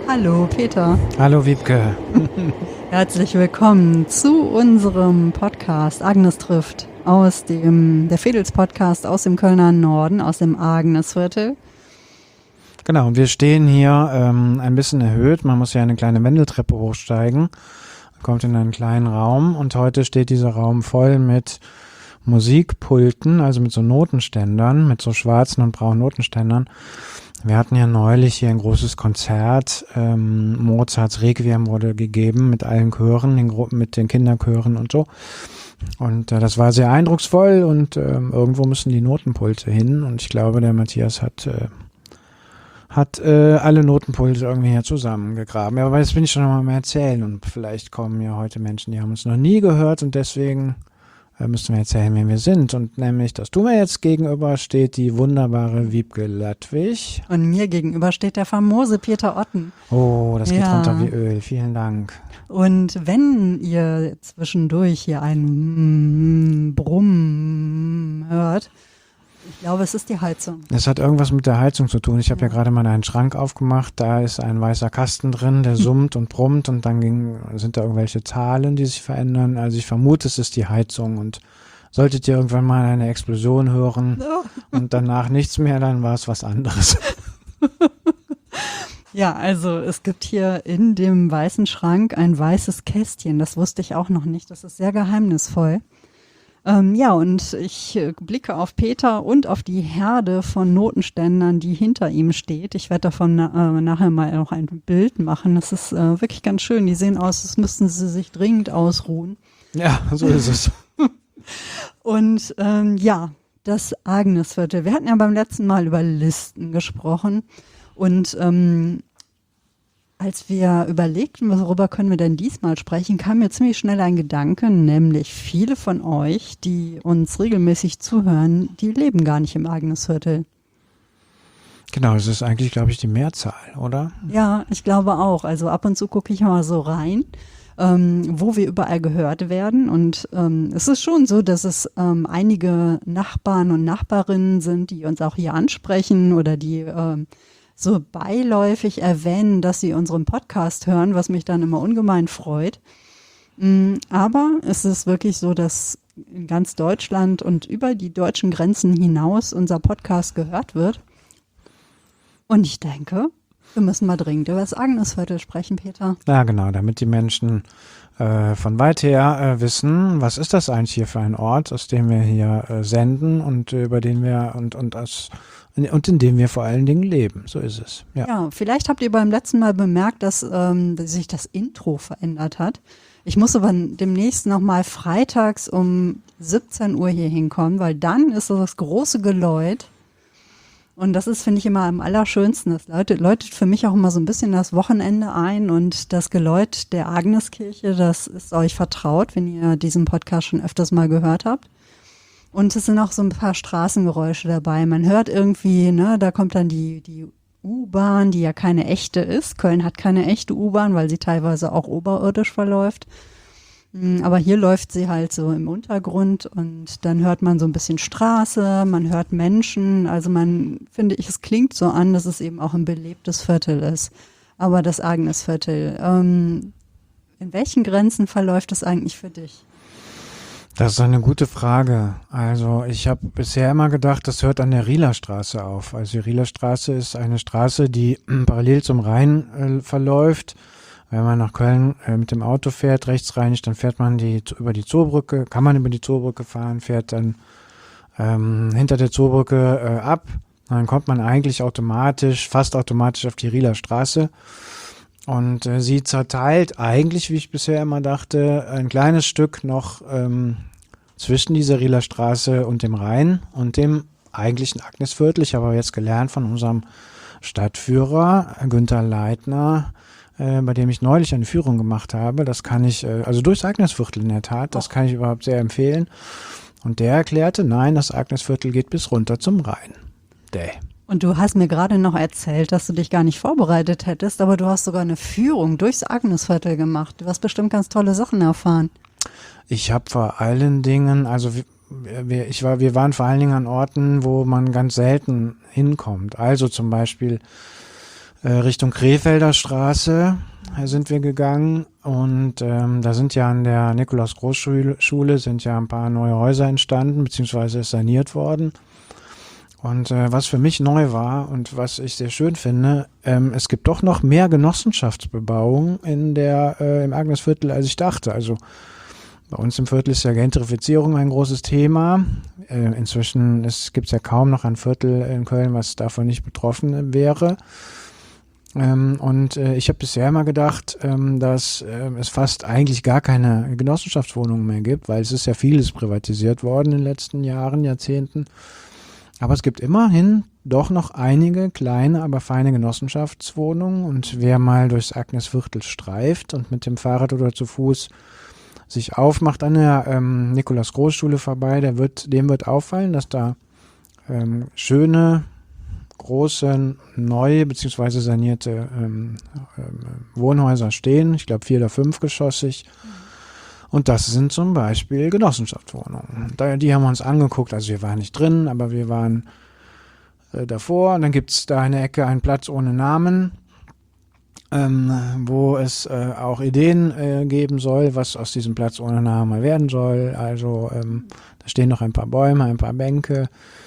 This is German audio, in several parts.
Hallo Peter. Hallo Wiebke. Herzlich willkommen zu unserem Podcast Agnes trifft aus der Fedels Podcast aus dem Kölner Norden, aus dem Agnesviertel. Genau, wir stehen hier ein bisschen erhöht. Man muss ja eine kleine Wendeltreppe hochsteigen, kommt in einen kleinen Raum und heute steht dieser Raum voll mit Musikpulten, also mit so Notenständern, mit so schwarzen und braunen Notenständern. Wir hatten ja neulich hier ein großes Konzert. Mozarts Requiem wurde gegeben mit allen Chören, mit den Kinderchören und so. Und das war sehr eindrucksvoll und irgendwo müssen die Notenpulte hin. Und ich glaube, der Matthias hat alle Notenpulte irgendwie hier zusammengegraben. Aber jetzt bin ich schon noch mal erzählen und vielleicht kommen ja heute Menschen, die haben uns noch nie gehört und deswegen müssen wir erzählen, wer wir sind. Und nämlich, dass du mir jetzt gegenüber steht, die wunderbare Wiebke Ladwig. Und mir gegenüber steht der famose Peter Otten. Oh, das geht runter wie Öl. Vielen Dank. Und wenn ihr zwischendurch hier ein Brummen hört, ich glaube, es ist die Heizung. Es hat irgendwas mit der Heizung zu tun. Ich habe ja gerade mal einen Schrank aufgemacht. Da ist ein weißer Kasten drin, der summt und brummt und dann sind da irgendwelche Zahlen, die sich verändern. Also ich vermute, es ist die Heizung und solltet ihr irgendwann mal eine Explosion hören und danach nichts mehr, dann war es was anderes. Ja, also es gibt hier in dem weißen Schrank ein weißes Kästchen. Das wusste ich auch noch nicht. Das ist sehr geheimnisvoll. Ja, und ich blicke auf Peter und auf die Herde von Notenständern, die hinter ihm steht. Ich werde davon nachher mal noch ein Bild machen. Das ist wirklich ganz schön. Die sehen aus, als müssten sie sich dringend ausruhen. Ja, so ist es. Und ja, das Agnesviertel. Wir hatten ja beim letzten Mal über Listen gesprochen. Und als wir überlegten, worüber können wir denn diesmal sprechen, kam mir ziemlich schnell ein Gedanke, nämlich viele von euch, die uns regelmäßig zuhören, die leben gar nicht im Agnesviertel. Genau, es ist eigentlich, glaube ich, die Mehrzahl, oder? Ja, ich glaube auch. Also ab und zu gucke ich mal so rein, wo wir überall gehört werden. Und es ist schon so, dass es einige Nachbarn und Nachbarinnen sind, die uns auch hier ansprechen oder die so beiläufig erwähnen, dass sie unseren Podcast hören, was mich dann immer ungemein freut. Aber es ist wirklich so, dass in ganz Deutschland und über die deutschen Grenzen hinaus unser Podcast gehört wird. Und ich denke, wir müssen mal dringend über das Agnesviertel sprechen, Peter. Ja, genau, damit die Menschen von weit her wissen, was ist das eigentlich hier für ein Ort, aus dem wir hier senden und über den wir und in dem wir vor allen Dingen leben. So ist es. Ja, vielleicht habt ihr beim letzten Mal bemerkt, dass sich das Intro verändert hat. Ich muss aber demnächst nochmal freitags um 17 Uhr hier hinkommen, weil dann ist so das große Geläut. Und das ist, finde ich, immer am allerschönsten. Das läutet für mich auch immer so ein bisschen das Wochenende ein. Und das Geläut der Agneskirche, das ist euch vertraut, wenn ihr diesen Podcast schon öfters mal gehört habt. Und es sind auch so ein paar Straßengeräusche dabei. Man hört irgendwie, ne, da kommt dann die U-Bahn, die ja keine echte ist. Köln hat keine echte U-Bahn, weil sie teilweise auch oberirdisch verläuft. Aber hier läuft sie halt so im Untergrund und dann hört man so ein bisschen Straße, man hört Menschen. Also finde ich, es klingt so an, dass es eben auch ein belebtes Viertel ist. Aber das Agnesviertel, in welchen Grenzen verläuft es eigentlich für dich? Das ist eine gute Frage. Also ich habe bisher immer gedacht, das hört an der Rieler Straße auf. Also die Rieler Straße ist eine Straße, die parallel zum Rhein verläuft. Wenn man nach Köln mit dem Auto fährt, rechtsrheinig, dann fährt man über die Zoobrücke, kann man über die Zoobrücke fahren, fährt dann hinter der Zoobrücke ab. Dann kommt man eigentlich fast automatisch auf die Rieler Straße. Und sie zerteilt eigentlich, wie ich bisher immer dachte, ein kleines Stück noch zwischen dieser Rieler Straße und dem Rhein und dem eigentlichen Agnesviertel. Ich habe jetzt gelernt von unserem Stadtführer Günther Leitner, bei dem ich neulich eine Führung gemacht habe. Das kann ich, also durchs Agnesviertel in der Tat, das kann ich überhaupt sehr empfehlen. Und der erklärte, nein, das Agnesviertel geht bis runter zum Rhein. Und du hast mir gerade noch erzählt, dass du dich gar nicht vorbereitet hättest, aber du hast sogar eine Führung durchs Agnesviertel gemacht. Du hast bestimmt ganz tolle Sachen erfahren. Ich habe vor allen Dingen, also wir waren vor allen Dingen an Orten, wo man ganz selten hinkommt. Also zum Beispiel Richtung Krefelder Straße sind wir gegangen und da sind ja an der Nikolaus-Groß-Schule sind ja ein paar neue Häuser entstanden, beziehungsweise ist saniert worden. Und was für mich neu war und was ich sehr schön finde, es gibt doch noch mehr Genossenschaftsbebauung im Agnesviertel, als ich dachte. Also bei uns im Viertel ist ja Gentrifizierung ein großes Thema. Inzwischen gibt es ja kaum noch ein Viertel in Köln, was davon nicht betroffen wäre. Und ich habe bisher immer gedacht, dass es fast eigentlich gar keine Genossenschaftswohnungen mehr gibt, weil es ist ja vieles privatisiert worden in den letzten Jahren, Jahrzehnten. Aber es gibt immerhin doch noch einige kleine, aber feine Genossenschaftswohnungen. Und wer mal durchs Agnesviertel streift und mit dem Fahrrad oder zu Fuß sich aufmacht an der Nikolaus-Groß-Schule vorbei, dem wird auffallen, dass da schöne, große, neue bzw. sanierte Wohnhäuser stehen. Ich glaube 4- oder 5-geschossig. Und das sind zum Beispiel Genossenschaftswohnungen. Die haben wir uns angeguckt, also wir waren nicht drin, aber wir waren davor. Und dann gibt es da in der Ecke einen Platz ohne Namen, wo es auch Ideen geben soll, was aus diesem Platz ohne Namen mal werden soll. Also da stehen noch ein paar Bäume, ein paar Bänke.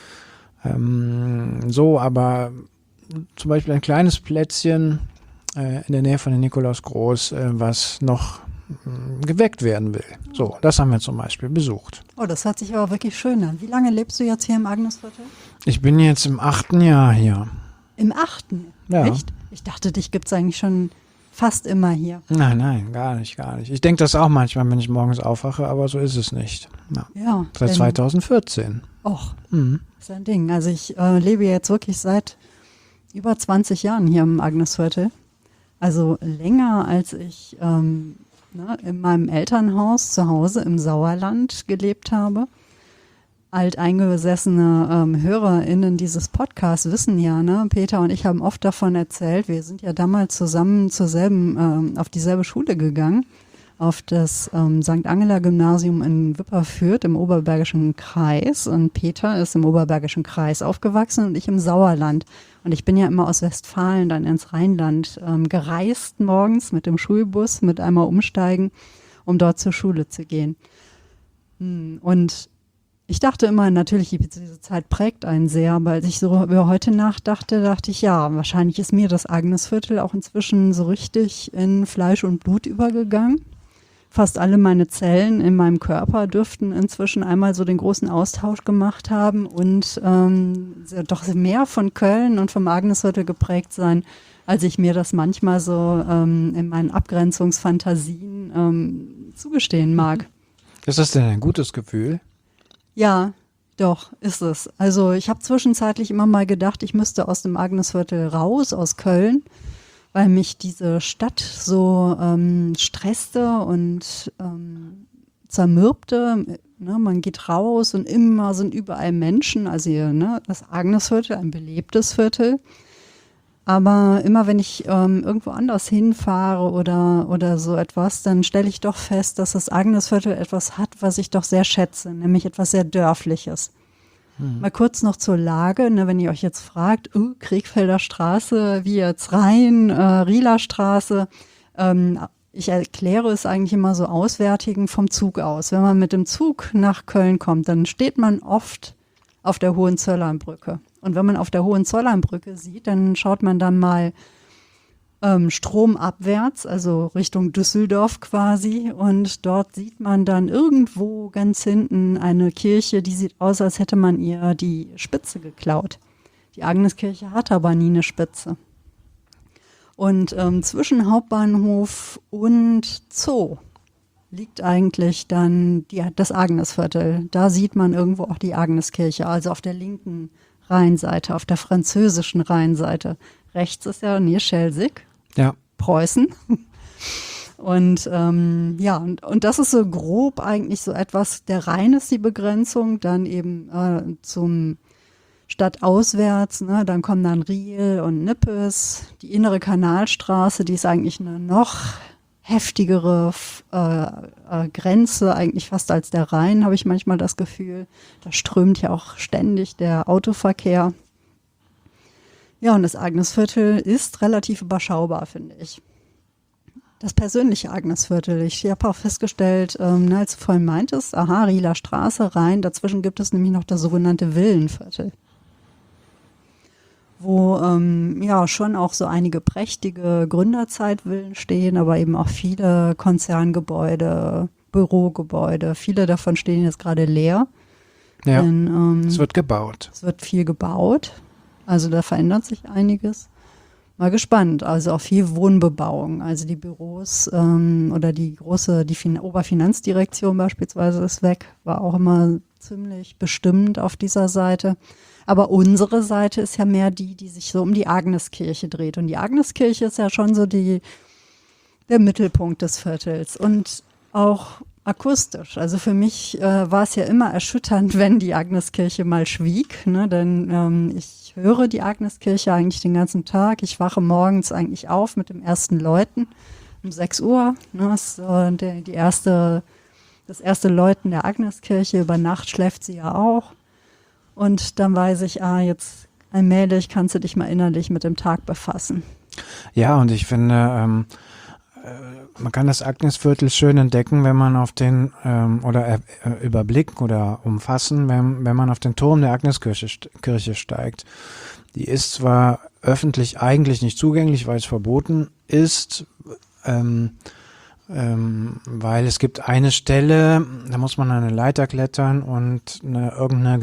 Aber zum Beispiel ein kleines Plätzchen in der Nähe von der Nikolaus Groß, was noch geweckt werden will. So, das haben wir zum Beispiel besucht. Oh, das hört sich aber wirklich schön an. Wie lange lebst du jetzt hier im Agnesviertel? Ich bin jetzt im 8. Jahr hier. Im 8.? Ja. Echt? Ich dachte, dich gibt es eigentlich schon fast immer hier. Nein, gar nicht. Ich denke das auch manchmal, wenn ich morgens aufwache, aber so ist es nicht. Ja, seit 2014. Och, ist ein Ding. Also ich lebe jetzt wirklich seit über 20 Jahren hier im Agnesviertel. Also länger, als ich in meinem Elternhaus zu Hause im Sauerland gelebt habe. Alteingesessene HörerInnen dieses Podcasts wissen ja, ne, Peter und ich haben oft davon erzählt, wir sind ja damals zusammen auf dieselbe Schule gegangen, auf das St. Angela Gymnasium in Wipperfürth im Oberbergischen Kreis, und Peter ist im Oberbergischen Kreis aufgewachsen und ich im Sauerland. Und ich bin ja immer aus Westfalen dann ins Rheinland gereist morgens mit dem Schulbus, mit einmal umsteigen, um dort zur Schule zu gehen. Und ich dachte immer, natürlich, diese Zeit prägt einen sehr, aber als ich so über heute nachdachte, dachte ich, ja, wahrscheinlich ist mir das Agnesviertel auch inzwischen so richtig in Fleisch und Blut übergegangen. Fast alle meine Zellen in meinem Körper dürften inzwischen einmal so den großen Austausch gemacht haben und doch mehr von Köln und vom Agnesviertel geprägt sein, als ich mir das manchmal so in meinen Abgrenzungsfantasien zugestehen mag. Ist das denn ein gutes Gefühl? Ja, doch, ist es. Also ich habe zwischenzeitlich immer mal gedacht, ich müsste aus dem Agnesviertel raus, aus Köln, weil mich diese Stadt so stresste und zermürbte. Ne? Man geht raus und immer sind überall Menschen. Also hier, ne? Das Agnesviertel, ein belebtes Viertel. Aber immer wenn ich irgendwo anders hinfahre oder so etwas, dann stelle ich doch fest, dass das Agnesviertel etwas hat, was ich doch sehr schätze, nämlich etwas sehr Dörfliches. Mal kurz noch zur Lage, ne, wenn ihr euch jetzt fragt, Krefelder Straße, wie jetzt Rhein, Rieler Straße, ich erkläre es eigentlich immer so Auswärtigen vom Zug aus. Wenn man mit dem Zug nach Köln kommt, dann steht man oft auf der Hohenzollernbrücke. Und wenn man auf der Hohenzollernbrücke sieht, dann schaut man dann mal stromabwärts, also Richtung Düsseldorf quasi. Und dort sieht man dann irgendwo ganz hinten eine Kirche, die sieht aus, als hätte man ihr die Spitze geklaut. Die Agneskirche hat aber nie eine Spitze. Und zwischen Hauptbahnhof und Zoo liegt eigentlich dann das Agnesviertel. Da sieht man irgendwo auch die Agneskirche, also auf der linken Rheinseite, auf der französischen Rheinseite. Rechts ist ja Schelsig, ja. Preußen. Und und das ist so grob eigentlich so etwas, der Rhein ist die Begrenzung, dann eben zum stadtauswärts, ne, dann kommen dann Riel und Nippes, die innere Kanalstraße, die ist eigentlich eine noch heftigere Grenze, eigentlich fast als der Rhein, habe ich manchmal das Gefühl. Da strömt ja auch ständig der Autoverkehr. Ja, und das Agnesviertel ist relativ überschaubar, finde ich. Das persönliche Agnesviertel. Ich habe auch festgestellt, als du vorhin meintest, Rieler Straße rein, dazwischen gibt es nämlich noch das sogenannte Villenviertel, wo schon auch so einige prächtige Gründerzeitvillen stehen, aber eben auch viele Konzerngebäude, Bürogebäude. Viele davon stehen jetzt gerade leer. Ja, Denn, es wird gebaut. Es wird viel gebaut, also da verändert sich einiges. Mal gespannt, also auch viel Wohnbebauung, also die Büros oder die Oberfinanzdirektion beispielsweise ist weg, war auch immer ziemlich bestimmt auf dieser Seite. Aber unsere Seite ist ja mehr die sich so um die Agneskirche dreht. Und die Agneskirche ist ja schon so der Mittelpunkt des Viertels und auch akustisch. Also für mich war es ja immer erschütternd, wenn die Agneskirche mal schwieg, ne? Denn ich höre die Agneskirche eigentlich den ganzen Tag. Ich wache morgens eigentlich auf mit dem ersten Läuten um 6 Uhr. Ne? Das ist das erste Läuten der Agneskirche. Über Nacht schläft sie ja auch. Und dann weiß ich, jetzt allmählich kannst du dich mal innerlich mit dem Tag befassen. Ja, und ich finde, man kann das Agnesviertel schön entdecken, wenn man auf den überblicken oder umfassen, wenn man auf den Turm der Agneskirche steigt. Die ist zwar öffentlich eigentlich nicht zugänglich, weil es verboten ist, weil es gibt eine Stelle, da muss man eine Leiter klettern und irgendeine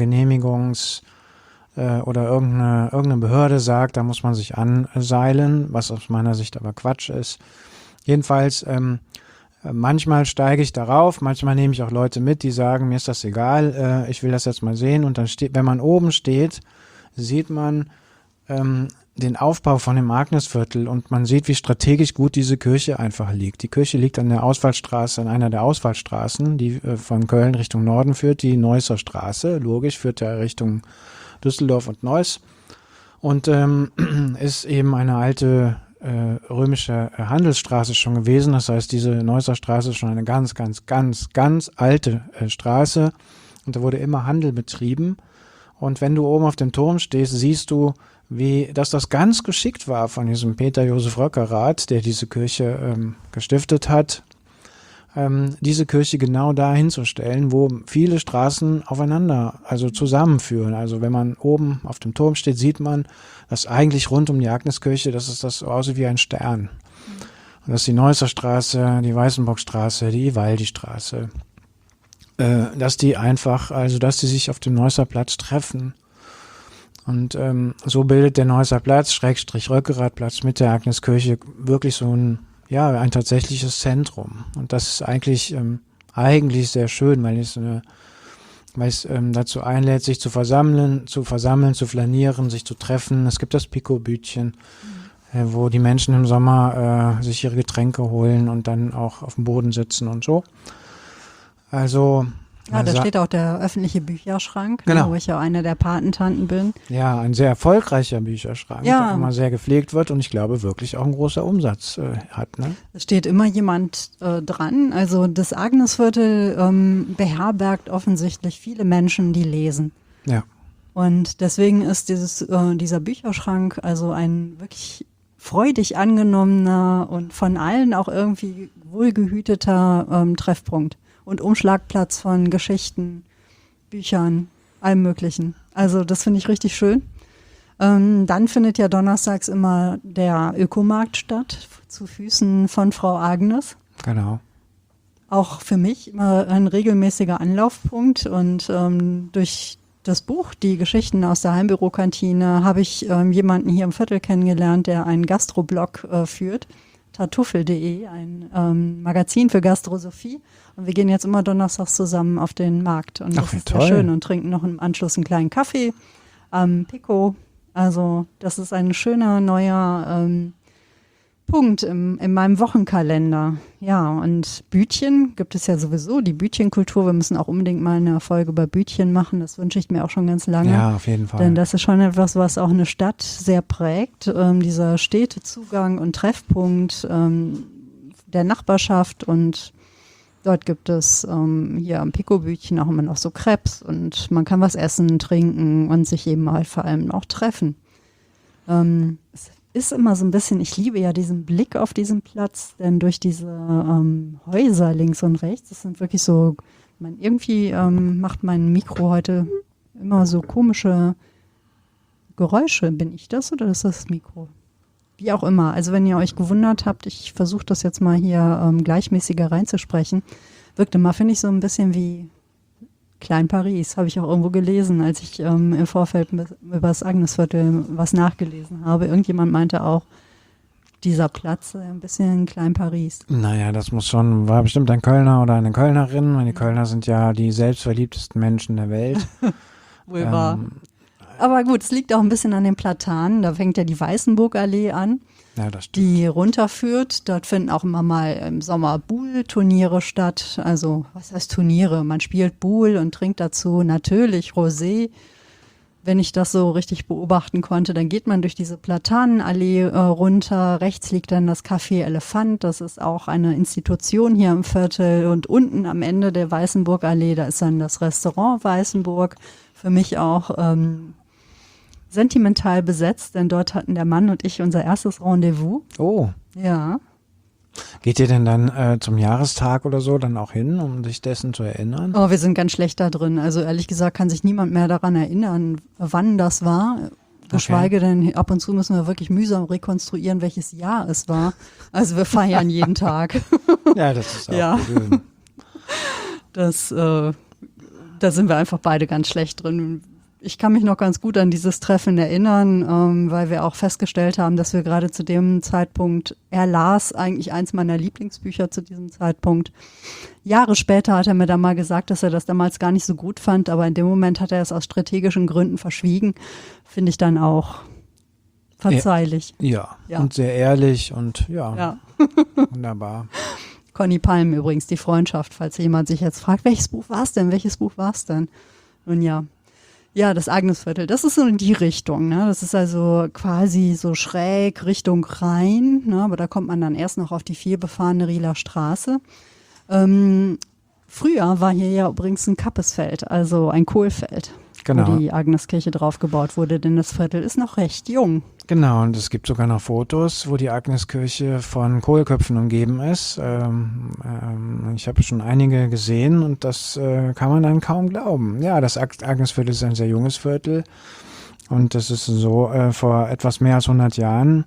oder irgendeine Behörde sagt, da muss man sich anseilen, was aus meiner Sicht aber Quatsch ist. Jedenfalls, manchmal steige ich darauf, manchmal nehme ich auch Leute mit, die sagen, mir ist das egal, ich will das jetzt mal sehen. Und dann wenn man oben steht, sieht man den Aufbau von dem Agnesviertel und man sieht, wie strategisch gut diese Kirche einfach liegt. Die Kirche liegt an der Ausfallstraße, an einer der Ausfallstraßen, die von Köln Richtung Norden führt, die Neusser Straße. Logisch führt ja Richtung Düsseldorf und Neuss und ist eben eine alte römische Handelsstraße schon gewesen. Das heißt, diese Neusser Straße ist schon eine ganz, ganz, ganz, ganz alte Straße und da wurde immer Handel betrieben. Und wenn du oben auf dem Turm stehst, siehst du, dass das ganz geschickt war von diesem Peter Josef Röckerath, der diese Kirche gestiftet hat, diese Kirche genau da hinzustellen, wo viele Straßen aufeinander, also zusammenführen. Also wenn man oben auf dem Turm steht, sieht man, dass eigentlich rund um die Agneskirche, das so aussieht wie ein Stern. Und das ist die Neusser Straße, die Weißenburgstraße, die Ivaldi-Straße. Dass die sich auf dem Neusser Platz treffen. Und so bildet der Neusser Platz, / Röckerathplatz mit der Agneskirche wirklich so ein tatsächliches Zentrum. Und das ist eigentlich sehr schön, weil es dazu einlädt, sich zu versammeln, zu flanieren, sich zu treffen. Es gibt das Pico-Bütchen, wo die Menschen im Sommer sich ihre Getränke holen und dann auch auf dem Boden sitzen und so. Also ja, da steht auch der öffentliche Bücherschrank, genau. Wo ich ja eine der Patentanten bin. Ja, ein sehr erfolgreicher Bücherschrank, der immer sehr gepflegt wird und ich glaube wirklich auch ein großer Umsatz hat. Ne? Es steht immer jemand dran. Also das Agnesviertel beherbergt offensichtlich viele Menschen, die lesen. Ja. Und deswegen ist dieser Bücherschrank also ein wirklich freudig angenommener und von allen auch irgendwie wohlgehüteter Treffpunkt. Und Umschlagplatz von Geschichten, Büchern, allem Möglichen. Also das finde ich richtig schön. Dann findet ja donnerstags immer der Ökomarkt statt, zu Füßen von Frau Agnes. Genau. Auch für mich immer ein regelmäßiger Anlaufpunkt. Und durch das Buch, die Geschichten aus der Heimbürokantine, habe ich jemanden hier im Viertel kennengelernt, der einen Gastroblog führt. Tartuffel.de, ein Magazin für Gastrosophie. Und wir gehen jetzt immer donnerstags zusammen auf den Markt. Und das ist sehr schön und trinken noch im Anschluss einen kleinen Kaffee am Pico. Also das ist ein schöner neuer Punkt in meinem Wochenkalender. Ja, und Bütchen gibt es ja sowieso, die Bütchenkultur. Wir müssen auch unbedingt mal eine Folge über Bütchen machen. Das wünsche ich mir auch schon ganz lange. Ja, auf jeden Fall. Denn das ist schon etwas, was auch eine Stadt sehr prägt. Dieser Städtezugang und Treffpunkt der Nachbarschaft. Und dort gibt es hier am Pico-Bütchen auch immer noch so Crepes. Und man kann was essen, trinken und sich eben halt vor allem auch treffen. Es ist immer so ein bisschen, ich liebe ja diesen Blick auf diesen Platz, denn durch diese Häuser links und rechts, das sind wirklich so, irgendwie macht mein Mikro heute immer so komische Geräusche. Bin ich das oder ist das Mikro? Wie auch immer. Also wenn ihr euch gewundert habt, ich versuche das jetzt mal hier gleichmäßiger reinzusprechen, wirkt immer, finde ich, so ein bisschen wie Klein Paris. Habe ich auch irgendwo gelesen, als ich im Vorfeld über das Agnesviertel was nachgelesen habe. Irgendjemand meinte auch, dieser Platz ein bisschen Klein Paris. Naja, das war bestimmt ein Kölner oder eine Kölnerin. Und die Kölner sind ja die selbstverliebtesten Menschen der Welt. Wohl wahr. Aber gut, es liegt auch ein bisschen an den Platanen. Da fängt ja die Weißenburgallee an, ja, das stimmt, die runterführt. Dort finden auch immer mal im Sommer Boule-Turniere statt. Also, was heißt Turniere? Man spielt Boule und trinkt dazu natürlich Rosé. Wenn ich das so richtig beobachten konnte, dann geht man durch diese Platanenallee runter. Rechts liegt dann das Café Elefant. Das ist auch eine Institution hier im Viertel. Und unten am Ende der Weißenburgallee, da ist dann das Restaurant Weißenburg. Für mich auch sentimental besetzt, denn dort hatten der Mann und ich unser erstes Rendezvous. Oh. Ja. Geht ihr denn dann zum Jahrestag oder so dann auch hin, um sich dessen zu erinnern? Oh, wir sind ganz schlecht da drin. Also ehrlich gesagt kann sich niemand mehr daran erinnern, wann das war. Geschweige denn, ab und zu müssen wir wirklich mühsam rekonstruieren, welches Jahr es war. Also wir feiern jeden Tag. Ja, das ist auch ja. schön. Da sind wir einfach beide ganz schlecht drin. Ich kann mich noch ganz gut an dieses Treffen erinnern, weil wir auch festgestellt haben, dass wir gerade zu dem Zeitpunkt, er las eigentlich eins meiner Lieblingsbücher zu diesem Zeitpunkt. Jahre später hat er mir dann mal gesagt, dass er das damals gar nicht so gut fand, aber in dem Moment hat er es aus strategischen Gründen verschwiegen. Finde ich dann auch verzeihlich. Ja, und sehr ehrlich und ja. Wunderbar. Conny Palm übrigens, die Freundschaft, falls jemand sich jetzt fragt, welches Buch war es denn? Nun ja. Ja, das Agnesviertel, das ist so in die Richtung, ne? Das ist also quasi so schräg Richtung Rhein, ne? Aber da kommt man dann erst noch auf die vielbefahrene Rieler Straße. Früher war hier ja übrigens ein Kappesfeld, also ein Kohlfeld, genau, wo die Agneskirche drauf gebaut wurde, denn das Viertel ist noch recht jung. Genau, und es gibt sogar noch Fotos, wo die Agneskirche von Kohlköpfen umgeben ist. Ich habe schon einige gesehen und das kann man dann kaum glauben. Ja, das Agnesviertel ist ein sehr junges Viertel und das ist so, vor etwas mehr als 100 Jahren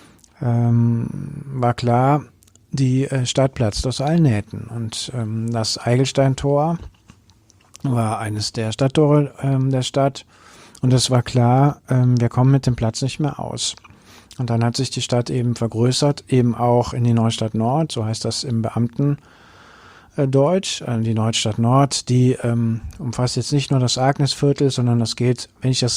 war klar, die Stadt platzt aus allen Nähten. Und das Eigelsteintor war eines der Stadttore der Stadt. Und es war klar, wir kommen mit dem Platz nicht mehr aus. Und dann hat sich die Stadt eben vergrößert, eben auch in die Neustadt Nord, so heißt das im Beamtendeutsch. Die Neustadt Nord, die umfasst jetzt nicht nur das Agnesviertel, sondern das geht, wenn ich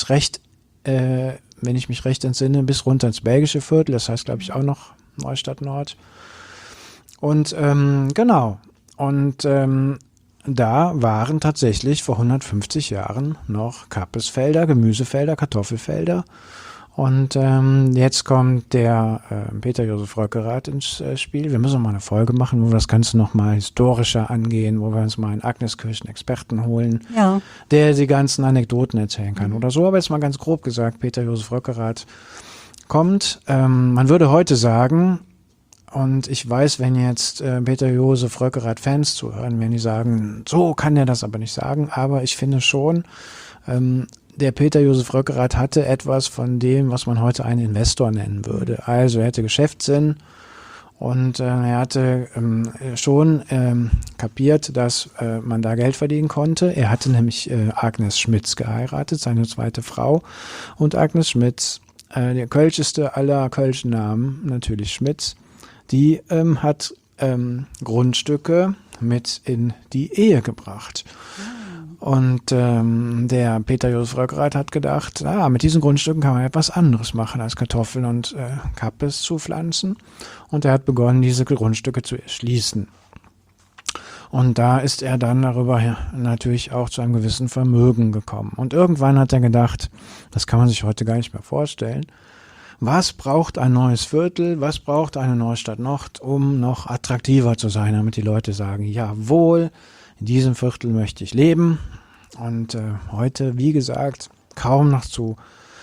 mich recht entsinne, bis runter ins Belgische Viertel. Das heißt, glaube ich, auch noch Neustadt Nord. Und genau. Und da waren tatsächlich vor 150 Jahren noch Kappesfelder, Gemüsefelder, Kartoffelfelder. Und jetzt kommt der Peter Josef Röckerath ins Spiel. Wir müssen mal eine Folge machen, wo wir das Ganze nochmal historischer angehen, wo wir uns mal einen Agneskirchen-Experten holen, der die ganzen Anekdoten erzählen kann oder so. Aber jetzt mal ganz grob gesagt, Peter Josef Röckerath kommt. Man würde heute sagen, und ich weiß, wenn jetzt Peter Josef Röckerath Fans zuhören, wenn die sagen, so kann er das aber nicht sagen, aber ich finde schon, der Peter Josef Röckerath hatte etwas von dem, was man heute einen Investor nennen würde. Also er hatte Geschäftssinn und er hatte schon kapiert, dass man da Geld verdienen konnte. Er hatte nämlich Agnes Schmitz geheiratet, seine zweite Frau, und Agnes Schmitz, der kölscheste aller kölschen Namen, natürlich Schmitz, die hat Grundstücke mit in die Ehe gebracht. Und der Peter Josef Röckerath hat gedacht, mit diesen Grundstücken kann man etwas anderes machen als Kartoffeln und Kappes zu pflanzen. Und er hat begonnen, diese Grundstücke zu erschließen. Und da ist er dann darüber natürlich auch zu einem gewissen Vermögen gekommen. Und irgendwann hat er gedacht, das kann man sich heute gar nicht mehr vorstellen, was braucht ein neues Viertel, was braucht eine Neustadt Nord, um noch attraktiver zu sein, damit die Leute sagen, jawohl, in diesem Viertel möchte ich leben. Und heute, wie gesagt, kaum noch zu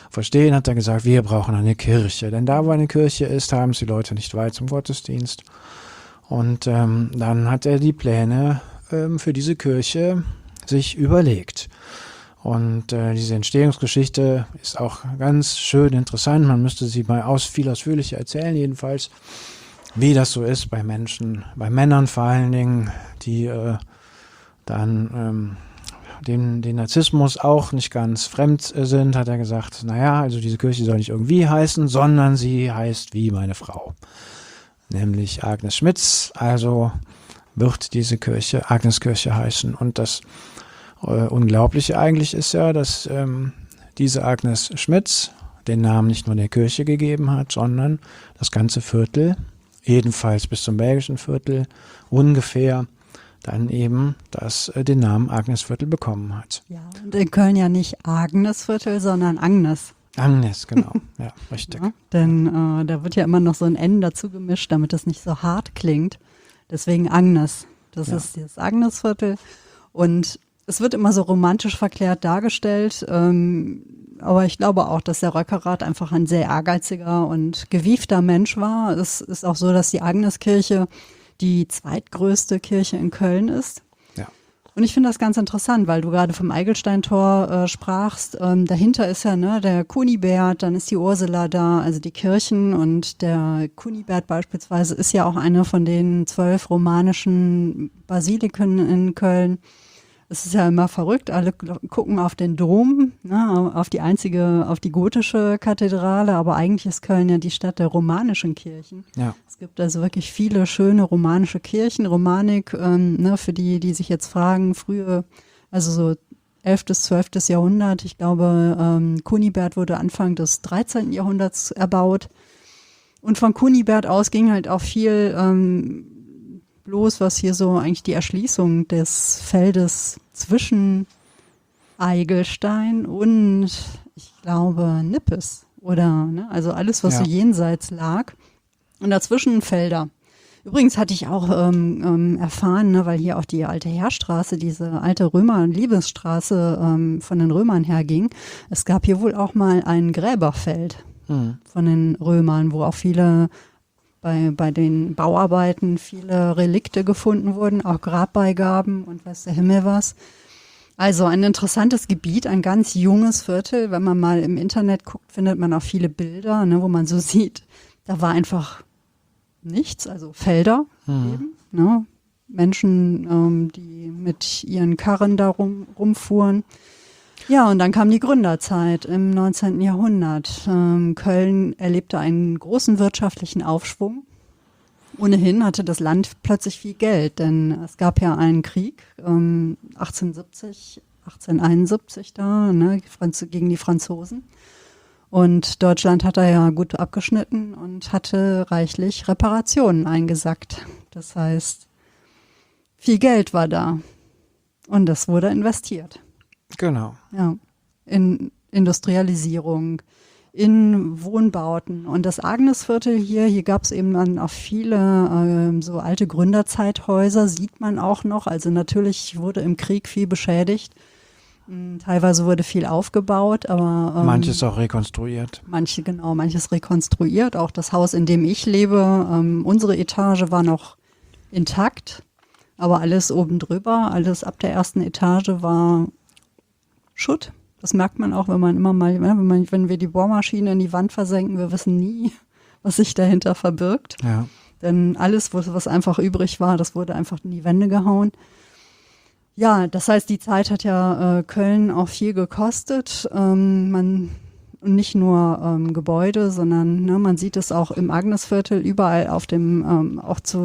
verstehen, hat er gesagt, wir brauchen eine Kirche. Denn da, wo eine Kirche ist, haben es die Leute nicht weit zum Gottesdienst. Und dann hat er die Pläne für diese Kirche sich überlegt. Und diese Entstehungsgeschichte ist auch ganz schön interessant. Man müsste sie mal viel ausführlicher erzählen, jedenfalls, wie das so ist bei Menschen, bei Männern vor allen Dingen, die dann den Narzissmus auch nicht ganz fremd sind, hat er gesagt, naja, also diese Kirche soll nicht irgendwie heißen, sondern sie heißt wie meine Frau, nämlich Agnes Schmitz. Also wird diese Kirche Agneskirche heißen. Und das Unglaubliche eigentlich ist ja, dass diese Agnes Schmitz den Namen nicht nur der Kirche gegeben hat, sondern das ganze Viertel, jedenfalls bis zum belgischen Viertel ungefähr, dann eben den Namen Agnesviertel bekommen hat. Ja, und in Köln ja nicht Agnesviertel, sondern Agnes. Agnes, genau. Ja, richtig. Ja, denn da wird ja immer noch so ein N dazu gemischt, damit es nicht so hart klingt. Deswegen Agnes. Das ist das Agnesviertel. Und es wird immer so romantisch verklärt dargestellt. Aber ich glaube auch, dass der Röckerath einfach ein sehr ehrgeiziger und gewiefter Mensch war. Es ist auch so, dass die Agneskirche die zweitgrößte Kirche in Köln ist. Ja. Und ich finde das ganz interessant, weil du gerade vom Eigelsteintor sprachst. Dahinter ist ja der Kunibert, dann ist die Ursula da, also die Kirchen. Und der Kunibert beispielsweise ist ja auch eine von den 12 romanischen Basiliken in Köln. Es ist ja immer verrückt, alle gucken auf den Dom, auf die gotische Kathedrale, aber eigentlich ist Köln ja die Stadt der romanischen Kirchen. Ja. Es gibt also wirklich viele schöne romanische Kirchen, Romanik, für die sich jetzt fragen, frühe, also so 11. bis 12. Jahrhundert, ich glaube, Kunibert wurde Anfang des 13. Jahrhunderts erbaut. Und von Kunibert aus ging halt auch viel bloß, was hier so eigentlich die Erschließung des Feldes zwischen Eigelstein und, ich glaube, Nippes oder, also alles, was so jenseits lag. Und dazwischen Felder. Übrigens hatte ich auch erfahren, weil hier auch die alte Heerstraße, diese alte Römer-Liebesstraße von den Römern herging. Es gab hier wohl auch mal ein Gräberfeld von den Römern, wo auch viele bei den Bauarbeiten viele Relikte gefunden wurden, auch Grabbeigaben und weiß der Himmel was. Also ein interessantes Gebiet, ein ganz junges Viertel. Wenn man mal im Internet guckt, findet man auch viele Bilder, wo man so sieht, da war einfach nichts, also Felder eben. Menschen, die mit ihren Karren da rumfuhren. Ja, und dann kam die Gründerzeit im 19. Jahrhundert. Köln erlebte einen großen wirtschaftlichen Aufschwung. Ohnehin hatte das Land plötzlich viel Geld, denn es gab ja einen Krieg 1871 da, gegen die Franzosen. Und Deutschland hat da ja gut abgeschnitten und hatte reichlich Reparationen eingesackt. Das heißt, viel Geld war da und das wurde investiert. Genau. Ja, in Industrialisierung, in Wohnbauten. Und das Agnesviertel hier gab es eben dann auch viele so alte Gründerzeithäuser, sieht man auch noch. Also natürlich wurde im Krieg viel beschädigt. Teilweise wurde viel aufgebaut, aber manches auch rekonstruiert. Manches rekonstruiert. Auch das Haus, in dem ich lebe, unsere Etage war noch intakt, aber alles oben drüber, alles ab der ersten Etage war Schutt. Das merkt man auch, wenn man immer mal, wenn wir die Bohrmaschine in die Wand versenken, wir wissen nie, was sich dahinter verbirgt. Ja. Denn alles, was einfach übrig war, das wurde einfach in die Wände gehauen. Ja, das heißt, die Zeit hat ja Köln auch viel gekostet. Und nicht nur Gebäude, sondern man sieht es auch im Agnesviertel, überall auf dem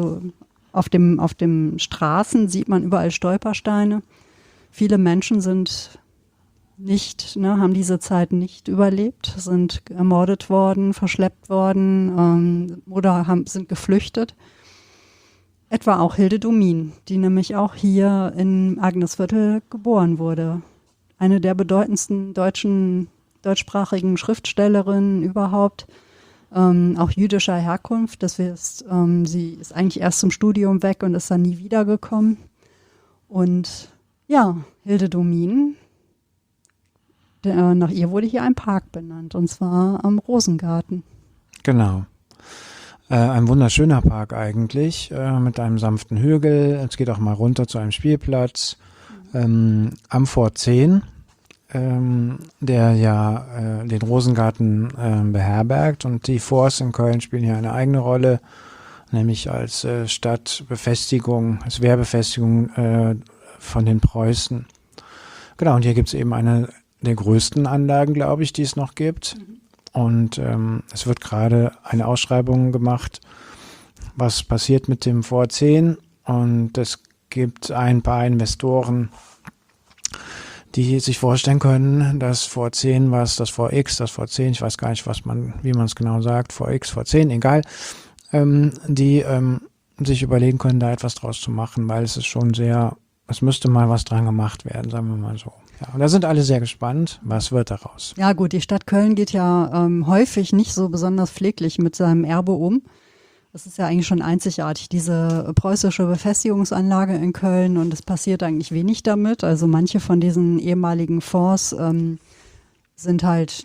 Straßen sieht man überall Stolpersteine. Viele Menschen sind haben diese Zeit nicht überlebt, sind ermordet worden, verschleppt worden oder sind geflüchtet. Etwa auch Hilde Domin, die nämlich auch hier in Agnesviertel geboren wurde. Eine der bedeutendsten deutschsprachigen Schriftstellerinnen überhaupt, auch jüdischer Herkunft. Sie ist eigentlich erst zum Studium weg und ist dann nie wiedergekommen. Und ja, Hilde Domin nach ihr wurde hier ein Park benannt, und zwar am Rosengarten. Genau. Ein wunderschöner Park eigentlich, mit einem sanften Hügel. Es geht auch mal runter zu einem Spielplatz am Fort 10, der ja den Rosengarten beherbergt. Und die Forts in Köln spielen hier eine eigene Rolle, nämlich als Stadtbefestigung, als Wehrbefestigung von den Preußen. Genau, und hier gibt es eben eine der größten Anlagen, glaube ich, die es noch gibt. Und es wird gerade eine Ausschreibung gemacht, was passiert mit dem Fort 10. Und es gibt ein paar Investoren, die sich vorstellen können, das Fort 10, was das Fort X, das Fort 10, ich weiß gar nicht, wie man es genau sagt, Fort X, Fort 10, egal, die sich überlegen können, da etwas draus zu machen, weil es ist schon es müsste mal was dran gemacht werden, sagen wir mal so. Ja, und da sind alle sehr gespannt, was wird daraus. Ja gut, die Stadt Köln geht ja häufig nicht so besonders pfleglich mit seinem Erbe um. Das ist ja eigentlich schon einzigartig, diese preußische Befestigungsanlage in Köln, und es passiert eigentlich wenig damit. Also manche von diesen ehemaligen Forts sind halt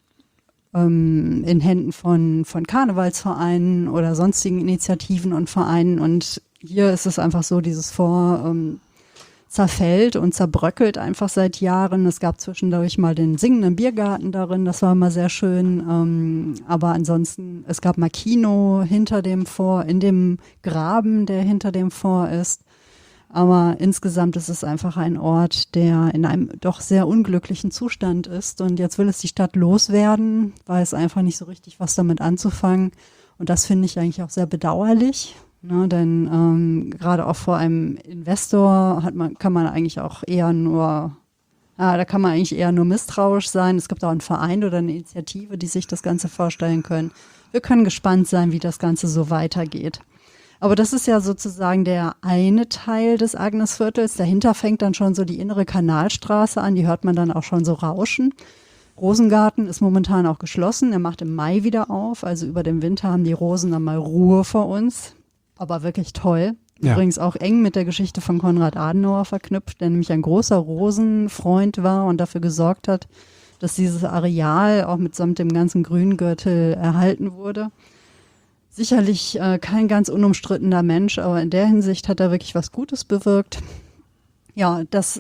in Händen von Karnevalsvereinen oder sonstigen Initiativen und Vereinen, und hier ist es einfach so, dieses Fort zerfällt und zerbröckelt einfach seit Jahren. Es gab zwischendurch mal den singenden Biergarten darin, das war immer sehr schön. Aber ansonsten, es gab mal Kino hinter dem Fort, in dem Graben, der hinter dem Fort ist. Aber insgesamt ist es einfach ein Ort, der in einem doch sehr unglücklichen Zustand ist. Und jetzt will es die Stadt loswerden, weiß einfach nicht so richtig, was damit anzufangen. Und das finde ich eigentlich auch sehr bedauerlich. Ne, denn gerade auch vor einem Investor kann man eigentlich auch eher nur misstrauisch sein. Es gibt auch einen Verein oder eine Initiative, die sich das Ganze vorstellen können. Wir können gespannt sein, wie das Ganze so weitergeht. Aber das ist ja sozusagen der eine Teil des Agnesviertels. Dahinter fängt dann schon so die innere Kanalstraße an, die hört man dann auch schon so rauschen. Rosengarten ist momentan auch geschlossen, er macht im Mai wieder auf. Also über den Winter haben die Rosen dann mal Ruhe vor uns. Aber wirklich toll. Ja. Übrigens auch eng mit der Geschichte von Konrad Adenauer verknüpft, der nämlich ein großer Rosenfreund war und dafür gesorgt hat, dass dieses Areal auch mitsamt dem ganzen Grüngürtel erhalten wurde. Sicherlich kein ganz unumstrittener Mensch, aber in der Hinsicht hat er wirklich was Gutes bewirkt. Ja, das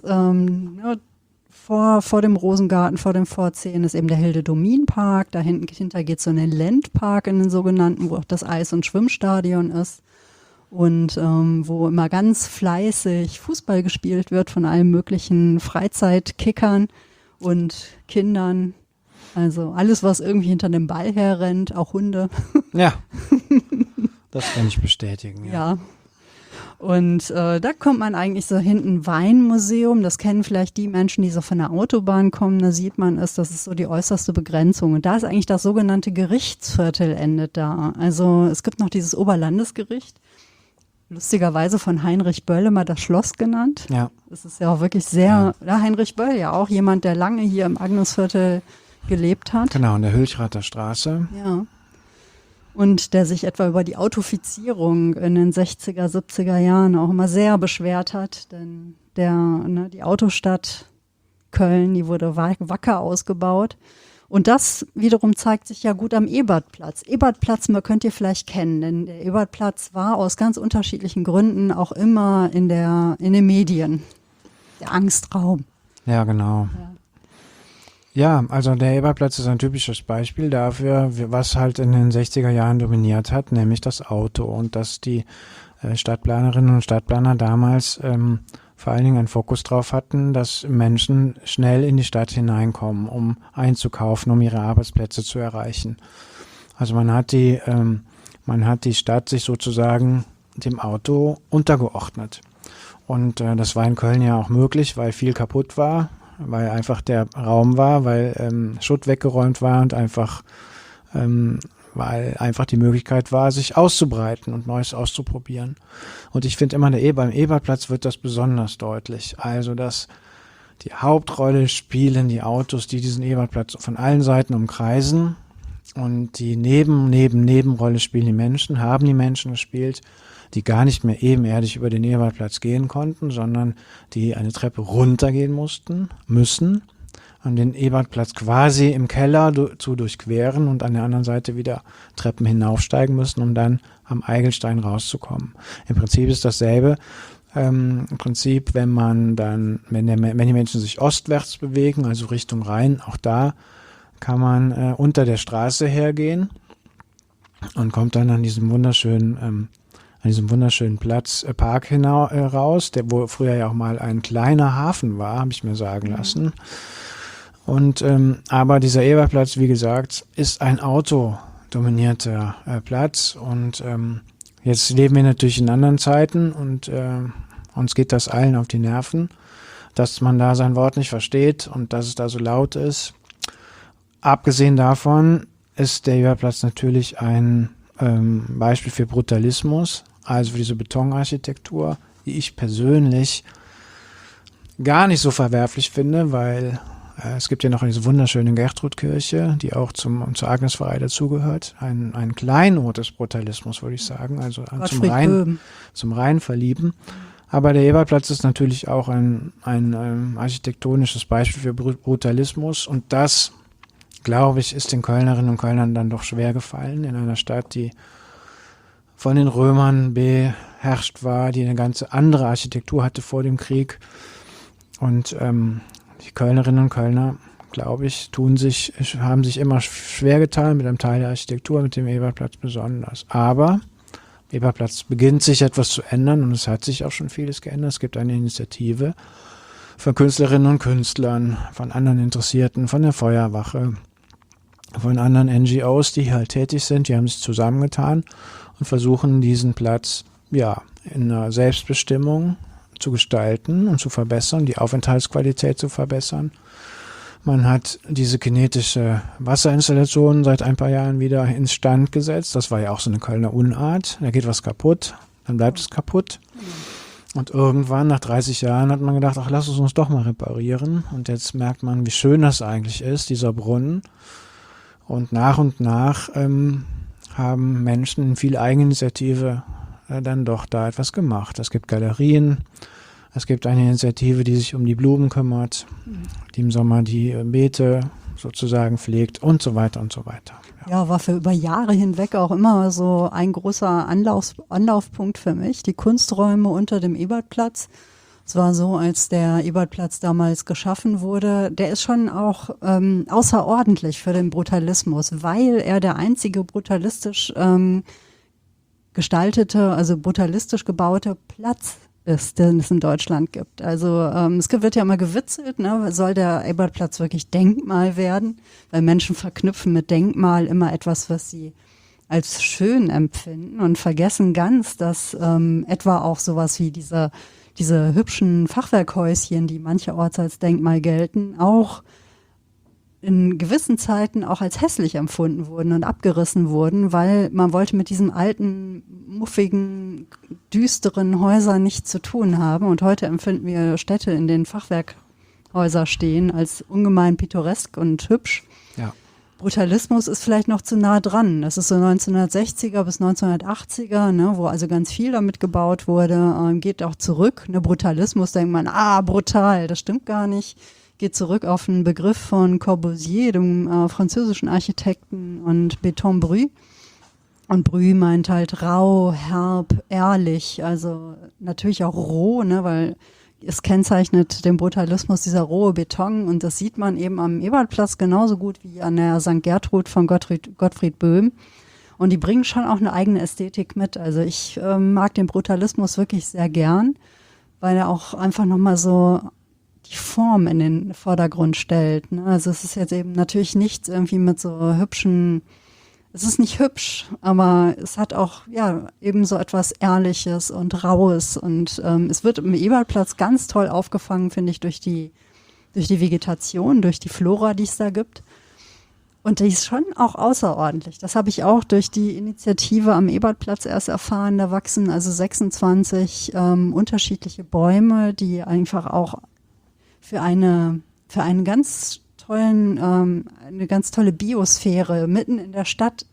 vor dem Rosengarten, vor dem Fort 10 ist eben der Hilde-Domin-Park. Dahinter geht so ein Ländpark in den sogenannten, wo auch das Eis- und Schwimmstadion ist. Und wo immer ganz fleißig Fußball gespielt wird von allen möglichen Freizeitkickern und Kindern. Also alles, was irgendwie hinter dem Ball herrennt, auch Hunde. Ja, das kann ich bestätigen. Ja. Und da kommt man eigentlich so hinten Weinmuseum. Das kennen vielleicht die Menschen, die so von der Autobahn kommen. Da sieht man es, das ist so die äußerste Begrenzung. Und da ist eigentlich das sogenannte Gerichtsviertel endet da. Also es gibt noch dieses Oberlandesgericht. Lustigerweise von Heinrich Böll immer das Schloss genannt. Ja. Das ist ja auch wirklich sehr, ja, Heinrich Böll ja auch jemand, der lange hier im Agnesviertel gelebt hat. Genau, in der Hülchrather Straße. Ja. Und der sich etwa über die Autofizierung in den 60er, 70er Jahren auch immer sehr beschwert hat. Denn die Autostadt Köln, die wurde wacker ausgebaut. Und das wiederum zeigt sich ja gut am Ebertplatz. Ebertplatz, man könnt ihr vielleicht kennen, denn der Ebertplatz war aus ganz unterschiedlichen Gründen auch immer in den Medien. Der Angstraum. Ja, genau. Ja, also der Ebertplatz ist ein typisches Beispiel dafür, was halt in den 60er Jahren dominiert hat, nämlich das Auto. Und dass die Stadtplanerinnen und Stadtplaner damals vor allen Dingen einen Fokus drauf hatten, dass Menschen schnell in die Stadt hineinkommen, um einzukaufen, um ihre Arbeitsplätze zu erreichen. Also man hat die Stadt sich sozusagen dem Auto untergeordnet. Und das war in Köln ja auch möglich, weil viel kaputt war, weil einfach der Raum war, weil Schutt weggeräumt war und weil einfach die Möglichkeit war, sich auszubreiten und Neues auszuprobieren. Und ich finde immer, beim Ebertplatz wird das besonders deutlich. Also, dass die Hauptrolle spielen die Autos, die diesen Ebertplatz von allen Seiten umkreisen. Und die Nebenrolle spielen die Menschen, haben die Menschen gespielt, die gar nicht mehr ebenerdig über den Ebertplatz gehen konnten, sondern die eine Treppe runtergehen müssen. den Ebertplatz quasi im Keller zu durchqueren und an der anderen Seite wieder Treppen hinaufsteigen müssen, um dann am Eigelstein rauszukommen. Im Prinzip ist dasselbe. Im Prinzip, wenn die Menschen sich ostwärts bewegen, also Richtung Rhein, auch da kann man unter der Straße hergehen und kommt dann an diesem wunderschönen Platz, Park raus, wo früher ja auch mal ein kleiner Hafen war, habe ich mir sagen lassen. Und aber dieser Ebertplatz, wie gesagt, ist ein autodominierter Platz und jetzt leben wir natürlich in anderen Zeiten und uns geht das allen auf die Nerven, dass man da sein Wort nicht versteht und dass es da so laut ist. Abgesehen davon ist der Ebertplatz natürlich ein Beispiel für Brutalismus, also für diese Betonarchitektur, die ich persönlich gar nicht so verwerflich finde, weil es gibt ja noch diese wunderschöne Gertrudkirche, die auch zur Agnespfarrei dazugehört. Ein Kleinod des Brutalismus, würde ich sagen, also zum Rhein verlieben. Aber der Ebertplatz ist natürlich auch ein architektonisches Beispiel für Brutalismus und das, glaube ich, ist den Kölnerinnen und Kölnern dann doch schwer gefallen in einer Stadt, die von den Römern beherrscht war, die eine ganz andere Architektur hatte vor dem Krieg. Und die Kölnerinnen und Kölner, glaube ich, haben sich immer schwer getan mit einem Teil der Architektur, mit dem Ebertplatz besonders. Aber Ebertplatz beginnt sich etwas zu ändern und es hat sich auch schon vieles geändert. Es gibt eine Initiative von Künstlerinnen und Künstlern, von anderen Interessierten, von der Feuerwache, von anderen NGOs, die halt tätig sind. Die haben sich zusammengetan und versuchen, diesen Platz in einer Selbstbestimmung zu gestalten und zu verbessern, die Aufenthaltsqualität zu verbessern. Man hat diese kinetische Wasserinstallation seit ein paar Jahren wieder instand gesetzt. Das war ja auch so eine Kölner Unart. Da geht was kaputt, dann bleibt es kaputt. Und irgendwann, nach 30 Jahren, hat man gedacht, ach, lass es uns doch mal reparieren. Und jetzt merkt man, wie schön das eigentlich ist, dieser Brunnen. Und nach haben Menschen in viel Eigeninitiative dann doch da etwas gemacht. Es gibt Galerien, es gibt eine Initiative, die sich um die Blumen kümmert, die im Sommer die Beete sozusagen pflegt und so weiter und so weiter. Ja, war für über Jahre hinweg auch immer so ein großer Anlaufpunkt für mich, die Kunsträume unter dem Ebertplatz. Es war so, als der Ebertplatz damals geschaffen wurde, der ist schon auch außerordentlich für den Brutalismus, weil er der einzige brutalistisch gestaltete, also brutalistisch gebaute Platz ist, den es in Deutschland gibt. Also wird ja immer gewitzelt, ne? Soll der Ebertplatz wirklich Denkmal werden? Weil Menschen verknüpfen mit Denkmal immer etwas, was sie als schön empfinden und vergessen ganz, dass etwa auch sowas wie diese hübschen Fachwerkhäuschen, die mancherorts als Denkmal gelten, auch in gewissen Zeiten auch als hässlich empfunden wurden und abgerissen wurden, weil man wollte mit diesen alten, muffigen, düsteren Häusern nichts zu tun haben. Und heute empfinden wir Städte, in denen Fachwerkhäuser stehen, als ungemein pittoresk und hübsch. Ja. Brutalismus ist vielleicht noch zu nah dran. Das ist so 1960er bis 1980er, ne, wo also ganz viel damit gebaut wurde. Geht auch zurück. Ne, Brutalismus, denkt man, brutal, das stimmt gar nicht. Geht zurück auf einen Begriff von Corbusier, dem französischen Architekten, und Béton Brut. Und Brut meint halt rau, herb, ehrlich, also natürlich auch roh, ne, weil es kennzeichnet den Brutalismus dieser rohe Beton, und das sieht man eben am Ebertplatz genauso gut wie an der St. Gertrud von Gottfried Böhm. Und die bringen schon auch eine eigene Ästhetik mit. Also ich mag den Brutalismus wirklich sehr gern, weil er auch einfach nochmal so die Form in den Vordergrund stellt. Ne? Also es ist jetzt eben natürlich nichts irgendwie mit so hübschen, es ist nicht hübsch, aber es hat auch eben so etwas Ehrliches und Raues, und es wird im Ebertplatz ganz toll aufgefangen, finde ich, durch die Vegetation, durch die Flora, die es da gibt. Und die ist schon auch außerordentlich. Das habe ich auch durch die Initiative am Ebertplatz erst erfahren. Da wachsen also 26 unterschiedliche Bäume, die einfach auch für eine ganz tolle Biosphäre mitten in der Stadt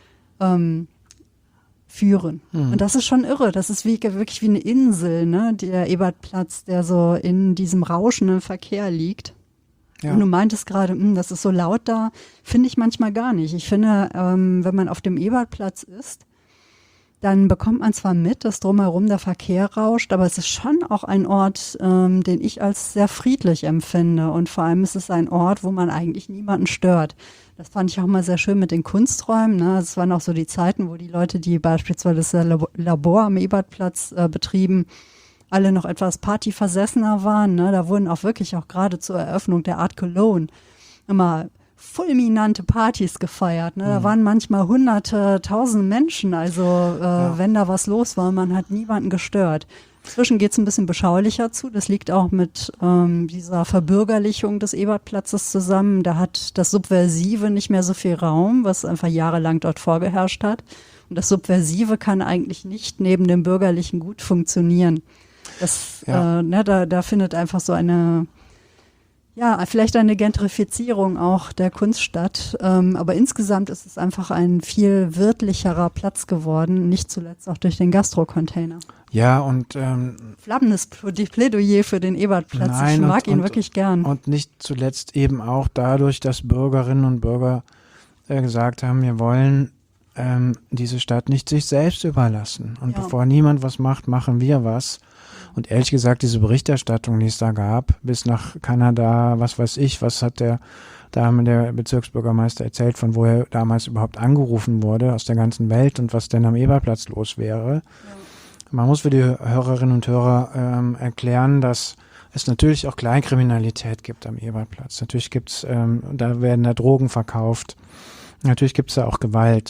führen. Und das ist schon irre. Das ist wirklich wie eine Insel, ne? Der Ebertplatz, der so in diesem rauschenden Verkehr liegt. Ja. Und du meintest gerade, das ist so laut da, finde ich manchmal gar nicht. Ich finde, wenn man auf dem Ebertplatz ist, dann bekommt man zwar mit, dass drumherum der Verkehr rauscht, aber es ist schon auch ein Ort, den ich als sehr friedlich empfinde. Und vor allem ist es ein Ort, wo man eigentlich niemanden stört. Das fand ich auch mal sehr schön mit den Kunsträumen. Ne? Es waren auch so die Zeiten, wo die Leute, die beispielsweise das Labor am Ebertplatz betrieben, alle noch etwas partyversessener waren. Ne? Da wurden auch wirklich auch gerade zur Eröffnung der Art Cologne immer fulminante Partys gefeiert. Ne? Da waren manchmal Hunderte, Tausende Menschen. Also wenn da was los war, man hat niemanden gestört. Inzwischen geht es ein bisschen beschaulicher zu. Das liegt auch mit dieser Verbürgerlichung des Ebertplatzes zusammen. Da hat das Subversive nicht mehr so viel Raum, was einfach jahrelang dort vorgeherrscht hat. Und das Subversive kann eigentlich nicht neben dem Bürgerlichen gut funktionieren. Das, da findet einfach so eine, vielleicht eine Gentrifizierung auch der Kunst statt. Aber insgesamt ist es einfach ein viel wirtlicherer Platz geworden, nicht zuletzt auch durch den Gastro-Container. Ja, und flammendes Plädoyer für den Ebertplatz. Nein, ich mag ihn wirklich gern. Und nicht zuletzt eben auch dadurch, dass Bürgerinnen und Bürger gesagt haben, wir wollen diese Stadt nicht sich selbst überlassen. Und bevor niemand was macht, machen wir was. Und ehrlich gesagt, diese Berichterstattung, die es da gab, bis nach Kanada, was weiß ich, was hat der Bezirksbürgermeister erzählt, von wo er damals überhaupt angerufen wurde, aus der ganzen Welt und was denn am Eberplatz los wäre. Ja. Man muss für die Hörerinnen und Hörer erklären, dass es natürlich auch Kleinkriminalität gibt am Eberplatz. Natürlich gibt's, da werden da Drogen verkauft. Natürlich gibt's da auch Gewalt.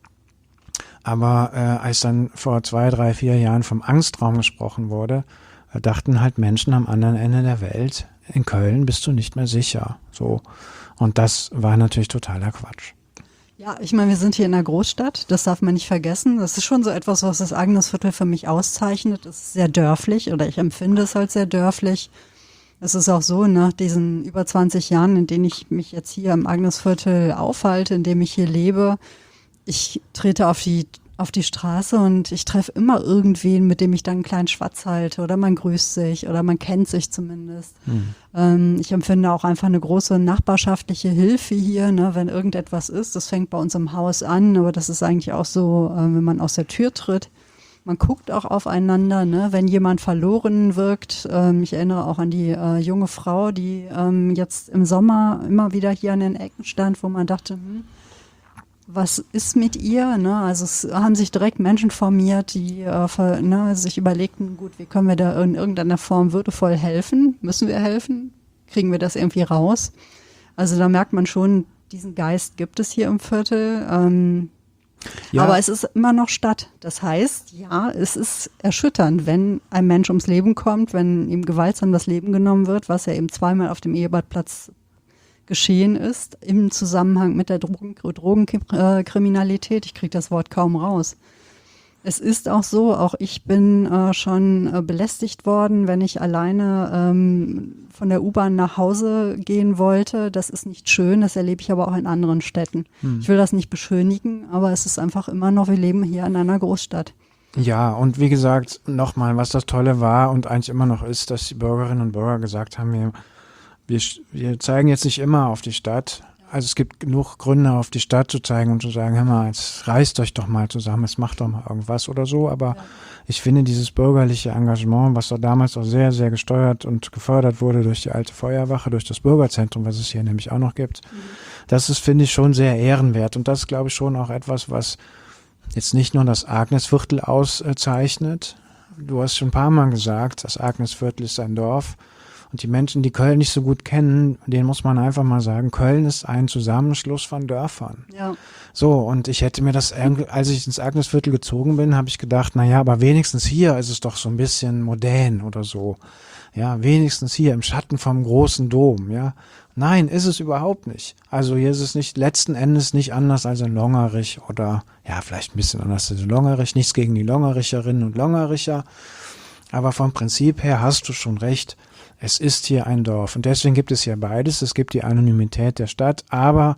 Aber als dann vor 2, 3, 4 Jahren vom Angstraum gesprochen wurde, dachten halt Menschen am anderen Ende der Welt, in Köln bist du nicht mehr sicher. So. Und das war natürlich totaler Quatsch. Ja, ich meine, wir sind hier in einer Großstadt, das darf man nicht vergessen. Das ist schon so etwas, was das Agnesviertel für mich auszeichnet. Es ist sehr dörflich oder ich empfinde es halt sehr dörflich. Es ist auch so, nach diesen über 20 Jahren, in denen ich mich jetzt hier im Agnesviertel aufhalte, in dem ich hier lebe, ich trete auf die Straße und ich treffe immer irgendwen, mit dem ich dann einen kleinen Schwatz halte oder man grüßt sich oder man kennt sich zumindest. Ich empfinde auch einfach eine große nachbarschaftliche Hilfe hier, ne, wenn irgendetwas ist. Das fängt bei uns im Haus an, aber das ist eigentlich auch so, wenn man aus der Tür tritt. Man guckt auch aufeinander, ne, wenn jemand verloren wirkt. Ich erinnere auch an die junge Frau, die jetzt im Sommer immer wieder hier an den Ecken stand, wo man dachte, was ist mit ihr? Ne? Also es haben sich direkt Menschen formiert, die sich überlegten, gut, wie können wir da in irgendeiner Form würdevoll helfen? Müssen wir helfen? Kriegen wir das irgendwie raus? Also da merkt man schon, diesen Geist gibt es hier im Viertel. Aber es ist immer noch Stadt. Das heißt, ja, es ist erschütternd, wenn ein Mensch ums Leben kommt, wenn ihm gewaltsam das Leben genommen wird, was ja eben zweimal auf dem Ebertplatz geschehen ist, im Zusammenhang mit der Drogenkriminalität. Ich kriege das Wort kaum raus. Es ist auch so, auch ich bin schon belästigt worden, wenn ich alleine von der U-Bahn nach Hause gehen wollte. Das ist nicht schön, das erlebe ich aber auch in anderen Städten. Ich will das nicht beschönigen, aber es ist einfach immer noch, wir leben hier in einer Großstadt. Ja, und wie gesagt, nochmal, was das Tolle war und eigentlich immer noch ist, dass die Bürgerinnen und Bürger gesagt haben, wir zeigen jetzt nicht immer auf die Stadt. Also es gibt genug Gründe, auf die Stadt zu zeigen und zu sagen, hör mal, jetzt reißt euch doch mal zusammen, jetzt macht doch mal irgendwas oder so. Aber ich finde dieses bürgerliche Engagement, was da damals auch sehr, sehr gesteuert und gefördert wurde durch die alte Feuerwache, durch das Bürgerzentrum, was es hier nämlich auch noch gibt, das ist, finde ich, schon sehr ehrenwert. Und das ist, glaube ich, schon auch etwas, was jetzt nicht nur das Agnesviertel auszeichnet. Du hast schon ein paar Mal gesagt, das Agnesviertel ist ein Dorf. Und die Menschen, die Köln nicht so gut kennen, denen muss man einfach mal sagen, Köln ist ein Zusammenschluss von Dörfern. Ja. So, und ich hätte mir das, als ich ins Agnesviertel gezogen bin, habe ich gedacht, naja, aber wenigstens hier ist es doch so ein bisschen modern oder so. Ja, wenigstens hier im Schatten vom großen Dom, ja. Nein, ist es überhaupt nicht. Also hier ist es nicht, letzten Endes nicht anders als in Longerich oder, ja, vielleicht ein bisschen anders als in Longerich. Nichts gegen die Longericherinnen und Longericher. Aber vom Prinzip her hast du schon recht. Es ist hier ein Dorf und deswegen gibt es hier beides. Es gibt die Anonymität der Stadt, aber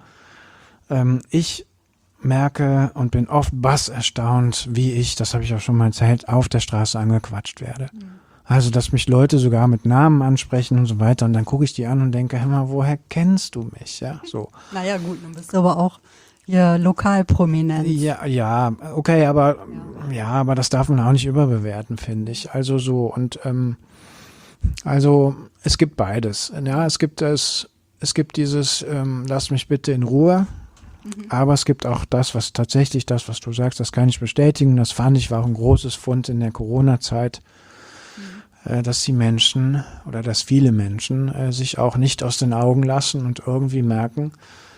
ich merke und bin oft erstaunt, wie ich, das habe ich auch schon mal erzählt, auf der Straße angequatscht werde. Also, dass mich Leute sogar mit Namen ansprechen und so weiter. Und dann gucke ich die an und denke, hör mal, woher kennst du mich? Ja, so. Naja, gut, du bist aber auch hier Lokalprominenz. Ja, okay, aber das darf man auch nicht überbewerten, finde ich. Also so und also es gibt beides. Ja, es gibt dieses lass mich bitte in Ruhe. Aber es gibt auch das, was du sagst, das kann ich bestätigen. Das fand ich war auch ein großes Fund in der Corona-Zeit, dass die Menschen oder dass viele Menschen sich auch nicht aus den Augen lassen und irgendwie merken,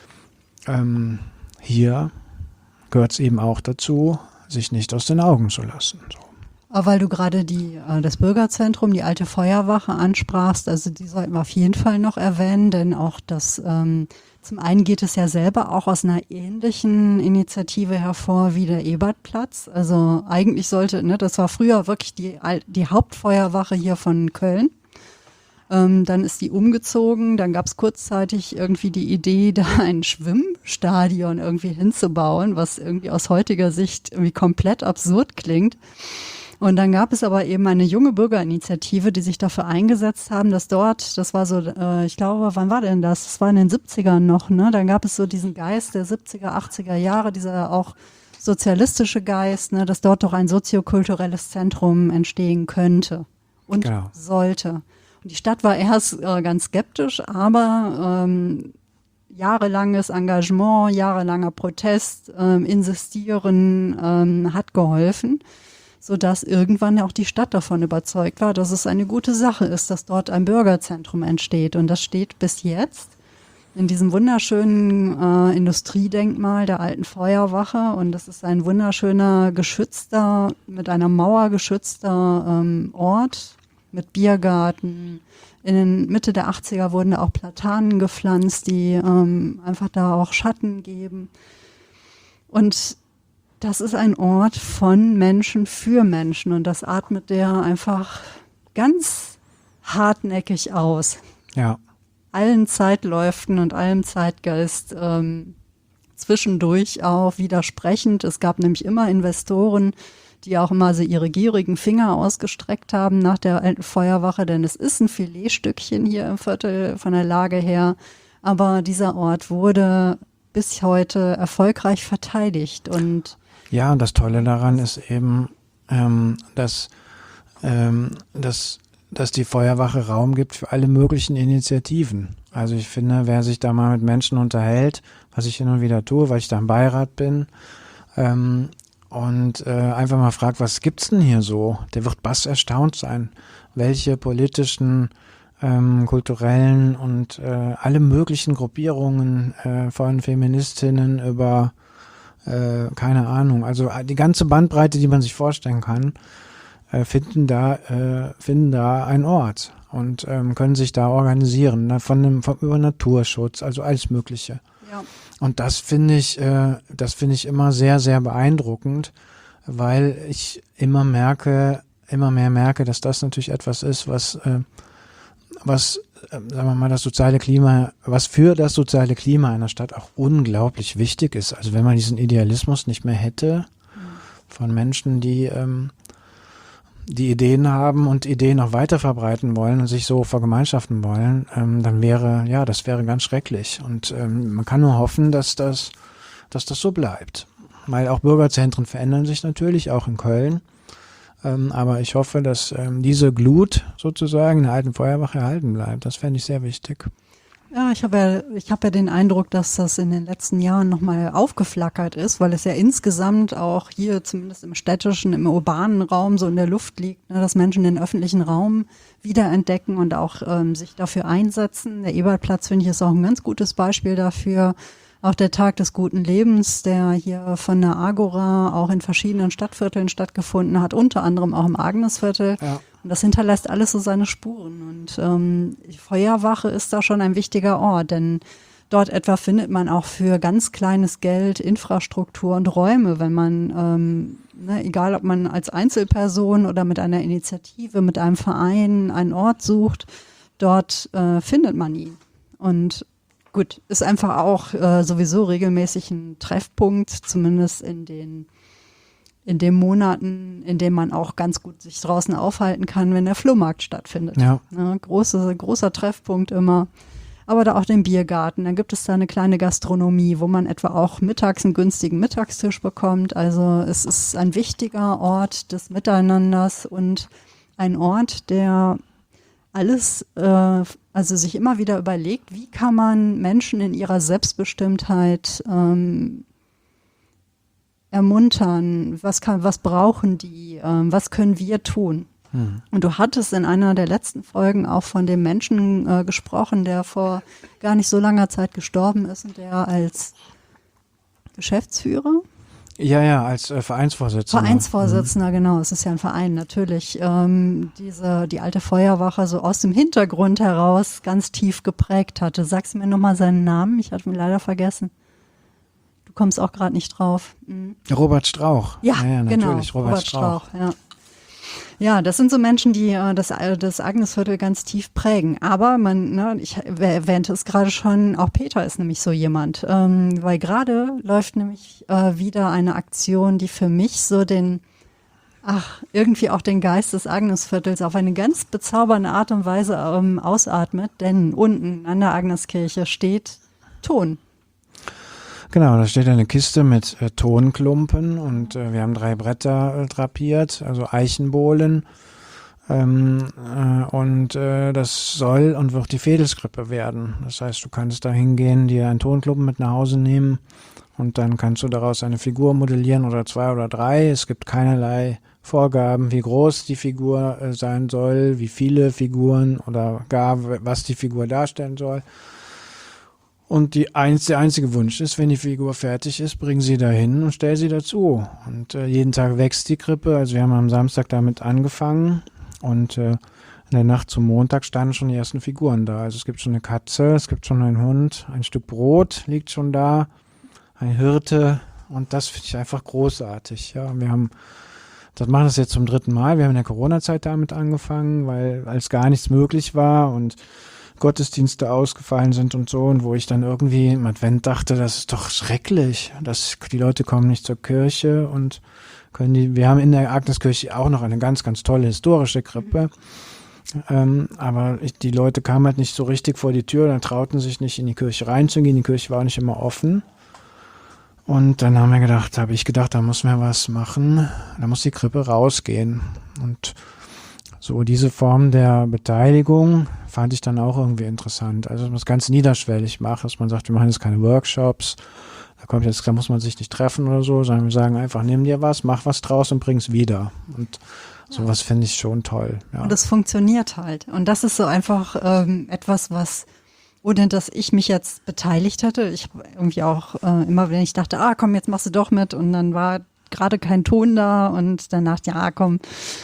hier gehört es eben auch dazu, sich nicht aus den Augen zu lassen. So. Aber weil du gerade das Bürgerzentrum, die alte Feuerwache ansprachst, also die sollten wir auf jeden Fall noch erwähnen, denn auch zum einen geht es ja selber auch aus einer ähnlichen Initiative hervor wie der Ebertplatz. Also eigentlich das war früher wirklich die Hauptfeuerwache hier von Köln. Dann ist die umgezogen, dann gab es kurzzeitig irgendwie die Idee, da ein Schwimmstadion irgendwie hinzubauen, was irgendwie aus heutiger Sicht irgendwie komplett absurd klingt. Und dann gab es aber eben eine junge Bürgerinitiative, die sich dafür eingesetzt haben, dass dort, das war so, ich glaube, wann war denn das? Das war in den 70ern noch, ne? Dann gab es so diesen Geist der 70er, 80er Jahre, dieser auch sozialistische Geist, ne? Dass dort doch ein soziokulturelles Zentrum entstehen könnte und sollte. Und die Stadt war erst ganz skeptisch, aber jahrelanges Engagement, jahrelanger Protest, Insistieren hat geholfen, sodass irgendwann auch die Stadt davon überzeugt war, dass es eine gute Sache ist, dass dort ein Bürgerzentrum entsteht. Und das steht bis jetzt in diesem wunderschönen Industriedenkmal der alten Feuerwache. Und das ist ein wunderschöner, mit einer Mauer geschützter Ort mit Biergarten. In Mitte der 80er wurden da auch Platanen gepflanzt, die einfach da auch Schatten geben. Und das ist ein Ort von Menschen für Menschen und das atmet der einfach ganz hartnäckig aus. Ja. Allen Zeitläuften und allem Zeitgeist zwischendurch auch widersprechend. Es gab nämlich immer Investoren, die auch immer so ihre gierigen Finger ausgestreckt haben nach der alten Feuerwache, denn es ist ein Filetstückchen hier im Viertel von der Lage her. Aber dieser Ort wurde bis heute erfolgreich verteidigt und ja, und das Tolle daran ist eben, dass die Feuerwache Raum gibt für alle möglichen Initiativen. Also ich finde, wer sich da mal mit Menschen unterhält, was ich hin und wieder tue, weil ich da im Beirat bin, und einfach mal fragt, was gibt's denn hier so? Der wird bass erstaunt sein, welche politischen, kulturellen und alle möglichen Gruppierungen von Feministinnen über keine Ahnung, also die ganze Bandbreite, die man sich vorstellen kann, finden da einen Ort und können sich da organisieren, über Naturschutz, also alles Mögliche. ja. Und das finde ich immer sehr, sehr beeindruckend, weil ich immer mehr merke, dass das natürlich etwas ist, was sagen wir mal, was für das soziale Klima einer Stadt auch unglaublich wichtig ist. Also wenn man diesen Idealismus nicht mehr hätte von Menschen, die Ideen haben und Ideen auch weiter verbreiten wollen und sich so vergemeinschaften wollen, dann das wäre ganz schrecklich. Und man kann nur hoffen, dass das so bleibt. Weil auch Bürgerzentren verändern sich natürlich, auch in Köln. Aber ich hoffe, dass diese Glut sozusagen in der alten Feuerwache erhalten bleibt. Das fände ich sehr wichtig. Ja, ich habe ja den Eindruck, dass das in den letzten Jahren nochmal aufgeflackert ist, weil es ja insgesamt auch hier, zumindest im städtischen, im urbanen Raum so in der Luft liegt, ne, dass Menschen den öffentlichen Raum wiederentdecken und auch sich dafür einsetzen. Der Ebertplatz, finde ich, ist auch ein ganz gutes Beispiel dafür. Auch der Tag des guten Lebens, der hier von der Agora auch in verschiedenen Stadtvierteln stattgefunden hat, unter anderem auch im Agnesviertel. Ja. Und das hinterlässt alles so seine Spuren. Und die Feuerwache ist da schon ein wichtiger Ort, denn dort etwa findet man auch für ganz kleines Geld Infrastruktur und Räume, wenn man, egal ob man als Einzelperson oder mit einer Initiative, mit einem Verein einen Ort sucht, dort findet man ihn. Und gut, ist einfach auch sowieso regelmäßig ein Treffpunkt, zumindest in in den Monaten, in denen man auch ganz gut sich draußen aufhalten kann, wenn der Flohmarkt stattfindet. Ja. Großer Treffpunkt immer. Aber da auch den Biergarten. Dann gibt es da eine kleine Gastronomie, wo man etwa auch mittags einen günstigen Mittagstisch bekommt. Also es ist ein wichtiger Ort des Miteinanders und ein Ort, der alles, also sich immer wieder überlegt, wie kann man Menschen in ihrer Selbstbestimmtheit ermuntern, was brauchen die, was können wir tun. Und du hattest in einer der letzten Folgen auch von dem Menschen gesprochen, der vor gar nicht so langer Zeit gestorben ist und der als Geschäftsführer? Ja, als Vereinsvorsitzender. Genau, es ist ja ein Verein, natürlich. Die alte Feuerwache so aus dem Hintergrund heraus ganz tief geprägt hatte. Sagst du mir nochmal seinen Namen? Ich hatte ihn leider vergessen. Du kommst auch gerade nicht drauf. Robert Strauch. Ja, natürlich, genau. Robert Strauch. Ja. Ja, das sind so Menschen, die das Agnesviertel ganz tief prägen. Aber ich erwähnte es gerade schon, auch Peter ist nämlich so jemand. Weil gerade läuft nämlich wieder eine Aktion, die für mich so irgendwie auch den Geist des Agnesviertels auf eine ganz bezaubernde Art und Weise ausatmet. Denn unten an der Agneskirche steht Ton. Genau, da steht eine Kiste mit Tonklumpen und wir haben 3 Bretter drapiert, also Eichenbohlen. Das soll und wird die Fädelskrippe werden. Das heißt, du kannst da hingehen, dir einen Tonklumpen mit nach Hause nehmen und dann kannst du daraus eine Figur modellieren oder 2 oder 3. Es gibt keinerlei Vorgaben, wie groß die Figur sein soll, wie viele Figuren oder gar was die Figur darstellen soll. Und der einzige Wunsch ist, wenn die Figur fertig ist, bring sie dahin und stell sie dazu. Und jeden Tag wächst die Krippe. Also wir haben am Samstag damit angefangen und in der Nacht zum Montag standen schon die ersten Figuren da. Also es gibt schon eine Katze, es gibt schon einen Hund, ein Stück Brot liegt schon da, ein Hirte und das finde ich einfach großartig. Ja, machen das jetzt zum 3. Mal. Wir haben in der Corona-Zeit damit angefangen, weil als gar nichts möglich war und Gottesdienste ausgefallen sind und so, und wo ich dann irgendwie im Advent dachte, das ist doch schrecklich, dass die Leute kommen nicht zur Kirche und wir haben in der Agneskirche auch noch eine ganz, ganz tolle historische Krippe, aber die Leute kamen halt nicht so richtig vor die Tür, dann trauten sich nicht in die Kirche reinzugehen, die Kirche war auch nicht immer offen. Und dann habe ich gedacht, da muss man was machen, da muss die Krippe rausgehen. Und so diese Form der Beteiligung fand ich dann auch irgendwie interessant. Also dass man es ganz niederschwellig macht, dass man sagt, wir machen jetzt keine Workshops, da muss man sich nicht treffen oder so, sondern wir sagen einfach, nimm dir was, mach was draus und bring es wieder. Und sowas finde ich schon toll. Ja. Und es funktioniert halt. Und das ist so einfach etwas, ohne dass ich mich jetzt beteiligt hätte. Ich habe irgendwie auch immer, wenn ich dachte, komm, jetzt machst du doch mit, und dann war gerade kein Ton da und dann dachte ich, komm,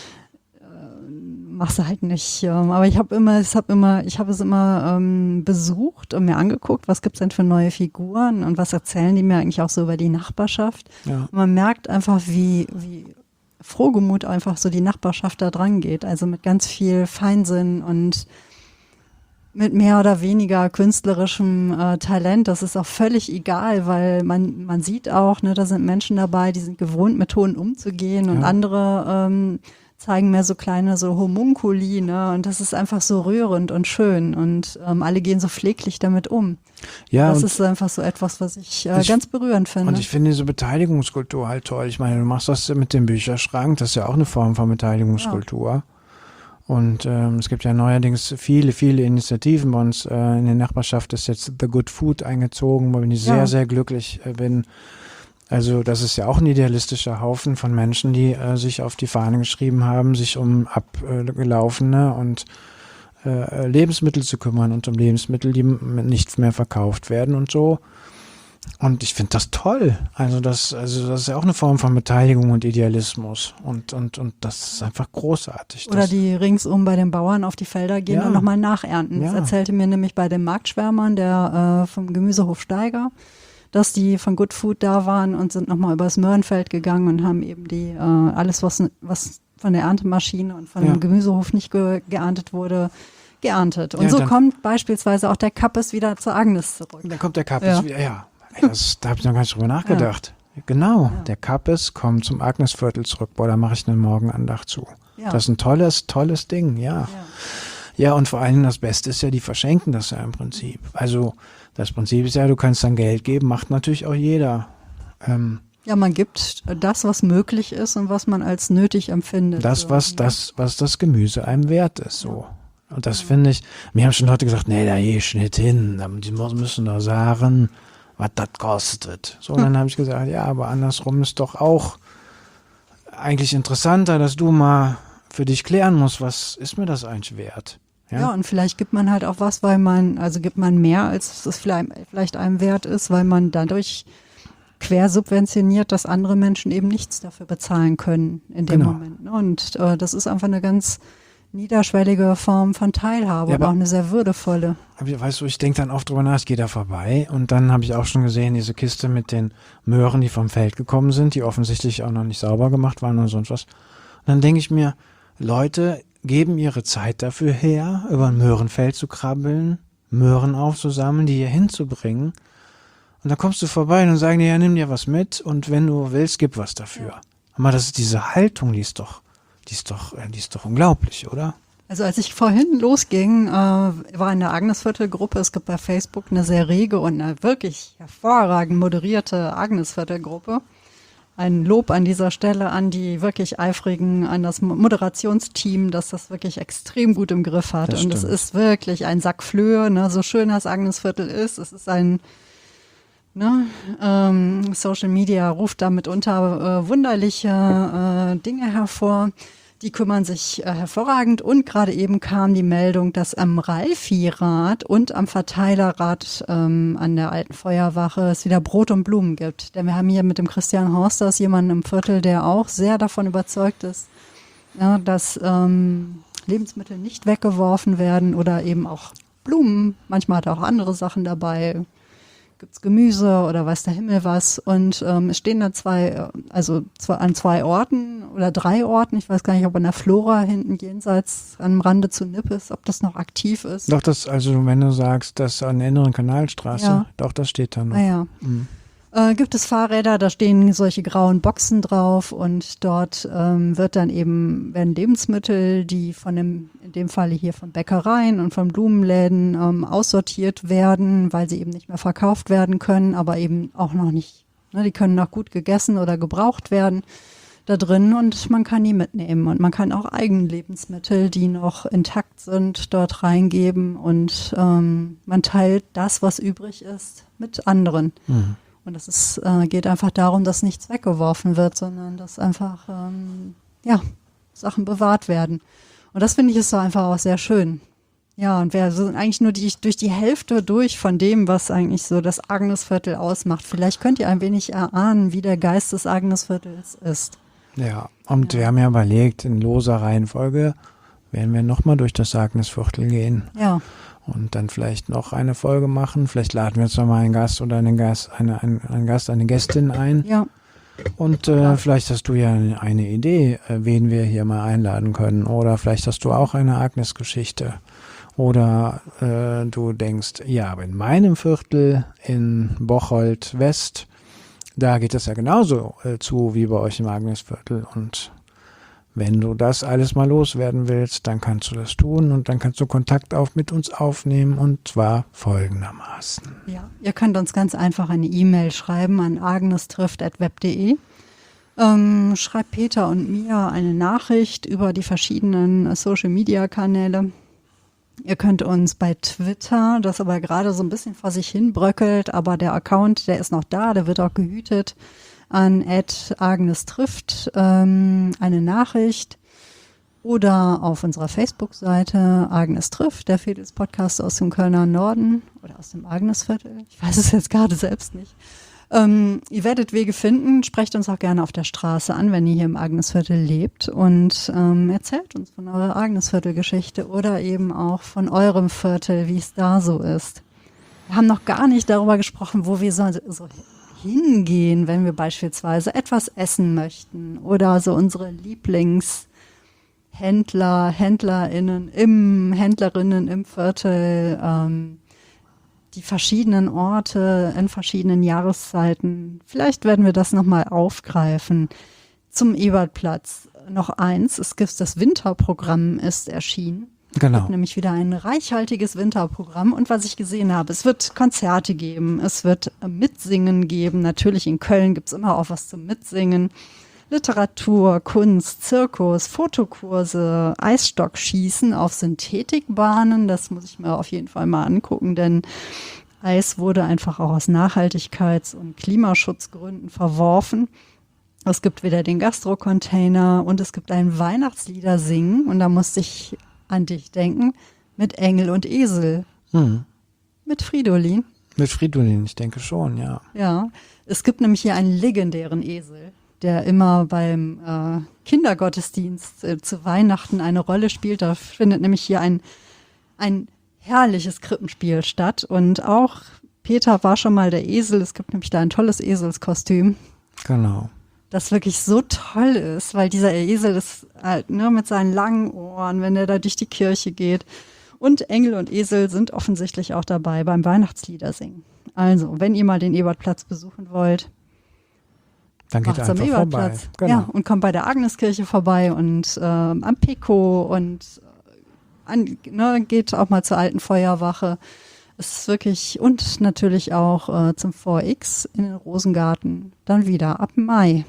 machst du halt nicht. Aber ich habe es immer besucht und mir angeguckt, was gibt's denn für neue Figuren und was erzählen die mir eigentlich auch so über die Nachbarschaft. Ja. Und man merkt einfach, wie frohgemut einfach so die Nachbarschaft da dran geht. Also mit ganz viel Feinsinn und mit mehr oder weniger künstlerischem Talent. Das ist auch völlig egal, weil man sieht auch, da sind Menschen dabei, die sind gewohnt, mit Ton umzugehen, und andere zeigen mehr so kleine so Homunkuli, und das ist einfach so rührend und schön, und alle gehen so pfleglich damit um. Ja, das ist einfach so etwas, was ich ganz berührend finde. Und ich finde diese Beteiligungskultur halt toll. Ich meine, du machst das mit dem Bücherschrank, das ist ja auch eine Form von Beteiligungskultur. Ja. Und es gibt ja neuerdings viele, viele Initiativen bei uns. In der Nachbarschaft ist jetzt The Good Food eingezogen, wo ich sehr, sehr glücklich bin. Also das ist ja auch ein idealistischer Haufen von Menschen, die sich auf die Fahne geschrieben haben, sich um abgelaufene und Lebensmittel zu kümmern und um Lebensmittel, die nicht mehr verkauft werden und so. Und ich finde das toll. Also das ist ja auch eine Form von Beteiligung und Idealismus. Und das ist einfach großartig. Oder die ringsum bei den Bauern auf die Felder gehen und nochmal nachernten. Das erzählte mir nämlich bei den Marktschwärmern, der vom Gemüsehof Steiger, dass die von Good Food da waren und sind nochmal übers Möhrenfeld gegangen und haben eben alles, was von der Erntemaschine und von dem Gemüsehof nicht geerntet wurde, geerntet. Und so kommt beispielsweise auch der Kappes wieder zur Agnes zurück. Dann kommt der Kappes wieder, ja. Da habe ich noch gar nicht drüber nachgedacht. Genau, der Kappes kommt zum Agnesviertel zurück. Boah, da mache ich eine Morgenandacht zu. Ja. Das ist ein tolles Ding, ja. Ja, und vor allen Dingen das Beste ist ja, die verschenken das ja im Prinzip. Also das Prinzip ist ja, du kannst dann Geld geben, macht natürlich auch jeder. Ja, man gibt das, was möglich ist und was man als nötig empfindet. Das, was das Gemüse einem wert ist, so. Und das finde ich, mir haben schon Leute gesagt, nee, da geh ich nicht hin, die müssen doch sagen, was das kostet. So, und dann habe ich gesagt, ja, aber andersrum ist doch auch eigentlich interessanter, dass du mal für dich klären musst, was ist mir das eigentlich wert? Ja, und vielleicht gibt man halt auch was, gibt man mehr, als es vielleicht einem wert ist, weil man dadurch quersubventioniert, dass andere Menschen eben nichts dafür bezahlen können in dem Moment. Und das ist einfach eine ganz niederschwellige Form von Teilhabe, aber auch eine sehr würdevolle. Weißt du, ich denke dann oft drüber nach, ich gehe da vorbei und dann habe ich auch schon gesehen, diese Kiste mit den Möhren, die vom Feld gekommen sind, die offensichtlich auch noch nicht sauber gemacht waren oder sonst was. Und dann denke ich mir, Leute geben ihre Zeit dafür her, über ein Möhrenfeld zu krabbeln, Möhren aufzusammeln, die hier hinzubringen. Und dann kommst du vorbei und sagen dir, ja, nimm dir was mit und wenn du willst, gib was dafür. Aber das ist diese Haltung, die ist doch unglaublich, oder? Also als ich vorhin losging, war in der Agnesviertel-Gruppe, es gibt bei Facebook eine sehr rege und eine wirklich hervorragend moderierte Agnesviertel-Gruppe. Ein Lob an dieser Stelle an die wirklich eifrigen, an das Moderationsteam, das das wirklich extrem gut im Griff hat. Und es ist wirklich ein Sack Flöhe, ne? So schön das Agnesviertel ist. Es ist ein Social Media ruft da mitunter wunderliche Dinge hervor. Die kümmern sich hervorragend und gerade eben kam die Meldung, dass am Ralfi-Rad und am Verteilerrad an der alten Feuerwache es wieder Brot und Blumen gibt. Denn wir haben hier mit dem Christian Horsters jemanden im Viertel, der auch sehr davon überzeugt ist, dass Lebensmittel nicht weggeworfen werden oder eben auch Blumen. Manchmal hat er auch andere Sachen dabei. Gibt's Gemüse oder weiß der Himmel was. Und es stehen da an 2 Orten oder 3 Orten. Ich weiß gar nicht, ob an der Flora hinten jenseits am Rande zu Nippes, ob das noch aktiv ist. Doch, wenn du sagst, das an der inneren Kanalstraße, doch, das steht da noch. Ja. Gibt es Fahrräder, da stehen solche grauen Boxen drauf und dort werden Lebensmittel, die in dem Falle hier von Bäckereien und von Blumenläden aussortiert werden, weil sie eben nicht mehr verkauft werden können, aber eben auch noch nicht, die können noch gut gegessen oder gebraucht werden da drin und man kann die mitnehmen und man kann auch eigene Lebensmittel, die noch intakt sind, dort reingeben und man teilt das, was übrig ist, mit anderen. Mhm. Und geht einfach darum, dass nichts weggeworfen wird, sondern dass einfach Sachen bewahrt werden. Und das finde ich ist so einfach auch sehr schön. Ja, und wir sind eigentlich nur durch die Hälfte durch von dem, was eigentlich so das Agnesviertel ausmacht. Vielleicht könnt ihr ein wenig erahnen, wie der Geist des Agnesviertels ist. Ja, und wir haben ja überlegt, in loser Reihenfolge werden wir nochmal durch das Agnesviertel gehen. Ja. Und dann vielleicht noch eine Folge machen. Vielleicht laden wir jetzt nochmal einen Gast oder eine Gästin ein. Ja. Und vielleicht hast du ja eine Idee, wen wir hier mal einladen können. Oder vielleicht hast du auch eine Agnes-Geschichte. Oder du denkst, ja, aber in meinem Viertel in Bocholt West, da geht es ja genauso zu wie bei euch im Agnesviertel. Und wenn du das alles mal loswerden willst, dann kannst du das tun und dann kannst du Kontakt mit uns aufnehmen und zwar folgendermaßen. Ja, ihr könnt uns ganz einfach eine E-Mail schreiben an agnestrifft@web.de. Schreibt Peter und mir eine Nachricht über die verschiedenen Social-Media-Kanäle. Ihr könnt uns bei Twitter, das aber gerade so ein bisschen vor sich hin bröckelt, aber der Account, der ist noch da, der wird auch gehütet, an @agnestrifft eine Nachricht oder auf unserer Facebook-Seite Agnes trifft, der Fedels-Podcast aus dem Kölner Norden oder aus dem Agnesviertel. Ich weiß es jetzt gerade selbst nicht. Ihr werdet Wege finden. Sprecht uns auch gerne auf der Straße an, wenn ihr hier im Agnesviertel lebt und erzählt uns von eurer Agnesviertel-Geschichte oder eben auch von eurem Viertel, wie es da so ist. Wir haben noch gar nicht darüber gesprochen, wo wir so hingehen, wenn wir beispielsweise etwas essen möchten oder so unsere Händlerinnen im Viertel die verschiedenen Orte in verschiedenen Jahreszeiten. Vielleicht werden wir das nochmal aufgreifen. Zum Ebertplatz noch eins. Das Winterprogramm ist erschienen. Genau. Es gibt nämlich wieder ein reichhaltiges Winterprogramm. Und was ich gesehen habe, es wird Konzerte geben, es wird Mitsingen geben. Natürlich in Köln gibt es immer auch was zum Mitsingen. Literatur, Kunst, Zirkus, Fotokurse, Eisstockschießen auf Synthetikbahnen. Das muss ich mir auf jeden Fall mal angucken, denn Eis wurde einfach auch aus Nachhaltigkeits- und Klimaschutzgründen verworfen. Es gibt wieder den Gastro-Container und es gibt ein Weihnachtslieder singen. Und da musste ich an dich denken, mit Engel und Esel. Mit Fridolin. Mit Fridolin, ich denke schon, ja. Ja, es gibt nämlich hier einen legendären Esel, der immer beim Kindergottesdienst zu Weihnachten eine Rolle spielt. Da findet nämlich hier ein herrliches Krippenspiel statt. Und auch Peter war schon mal der Esel. Es gibt nämlich da ein tolles Eselskostüm. Genau. Das wirklich so toll ist, weil dieser Esel ist halt nur mit seinen langen Ohren, wenn er da durch die Kirche geht. Und Engel und Esel sind offensichtlich auch dabei beim Weihnachtsliedersingen. Also, wenn ihr mal den Ebertplatz besuchen wollt, dann geht macht's am einfach vorbei. Ebertplatz. Genau. Ja, und kommt bei der Agneskirche vorbei und am Pico und geht auch mal zur alten Feuerwache. Es ist wirklich, und natürlich auch zum VX in den Rosengarten, dann wieder ab Mai.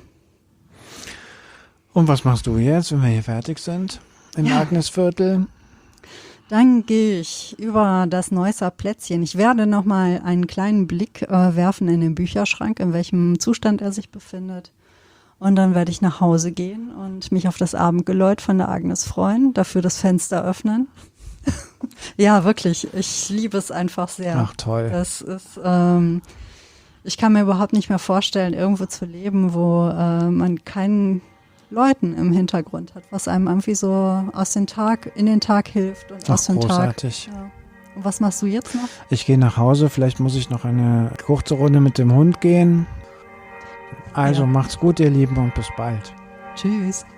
Und was machst du jetzt, wenn wir hier fertig sind im Agnesviertel? Dann gehe ich über das Neusser Plätzchen. Ich werde nochmal einen kleinen Blick werfen in den Bücherschrank, in welchem Zustand er sich befindet. Und dann werde ich nach Hause gehen und mich auf das Abendgeläut von der Agnes freuen, dafür das Fenster öffnen. Ja, wirklich. Ich liebe es einfach sehr. Ach, toll. Das ist, ich kann mir überhaupt nicht mehr vorstellen, irgendwo zu leben, wo man keinen Leuten im Hintergrund hat, was einem irgendwie so in den Tag hilft und aus dem Tag. Großartig. Ja. Und was machst du jetzt noch? Ich gehe nach Hause, vielleicht muss ich noch eine kurze Runde mit dem Hund gehen. Also macht's gut, ihr Lieben, und bis bald. Tschüss.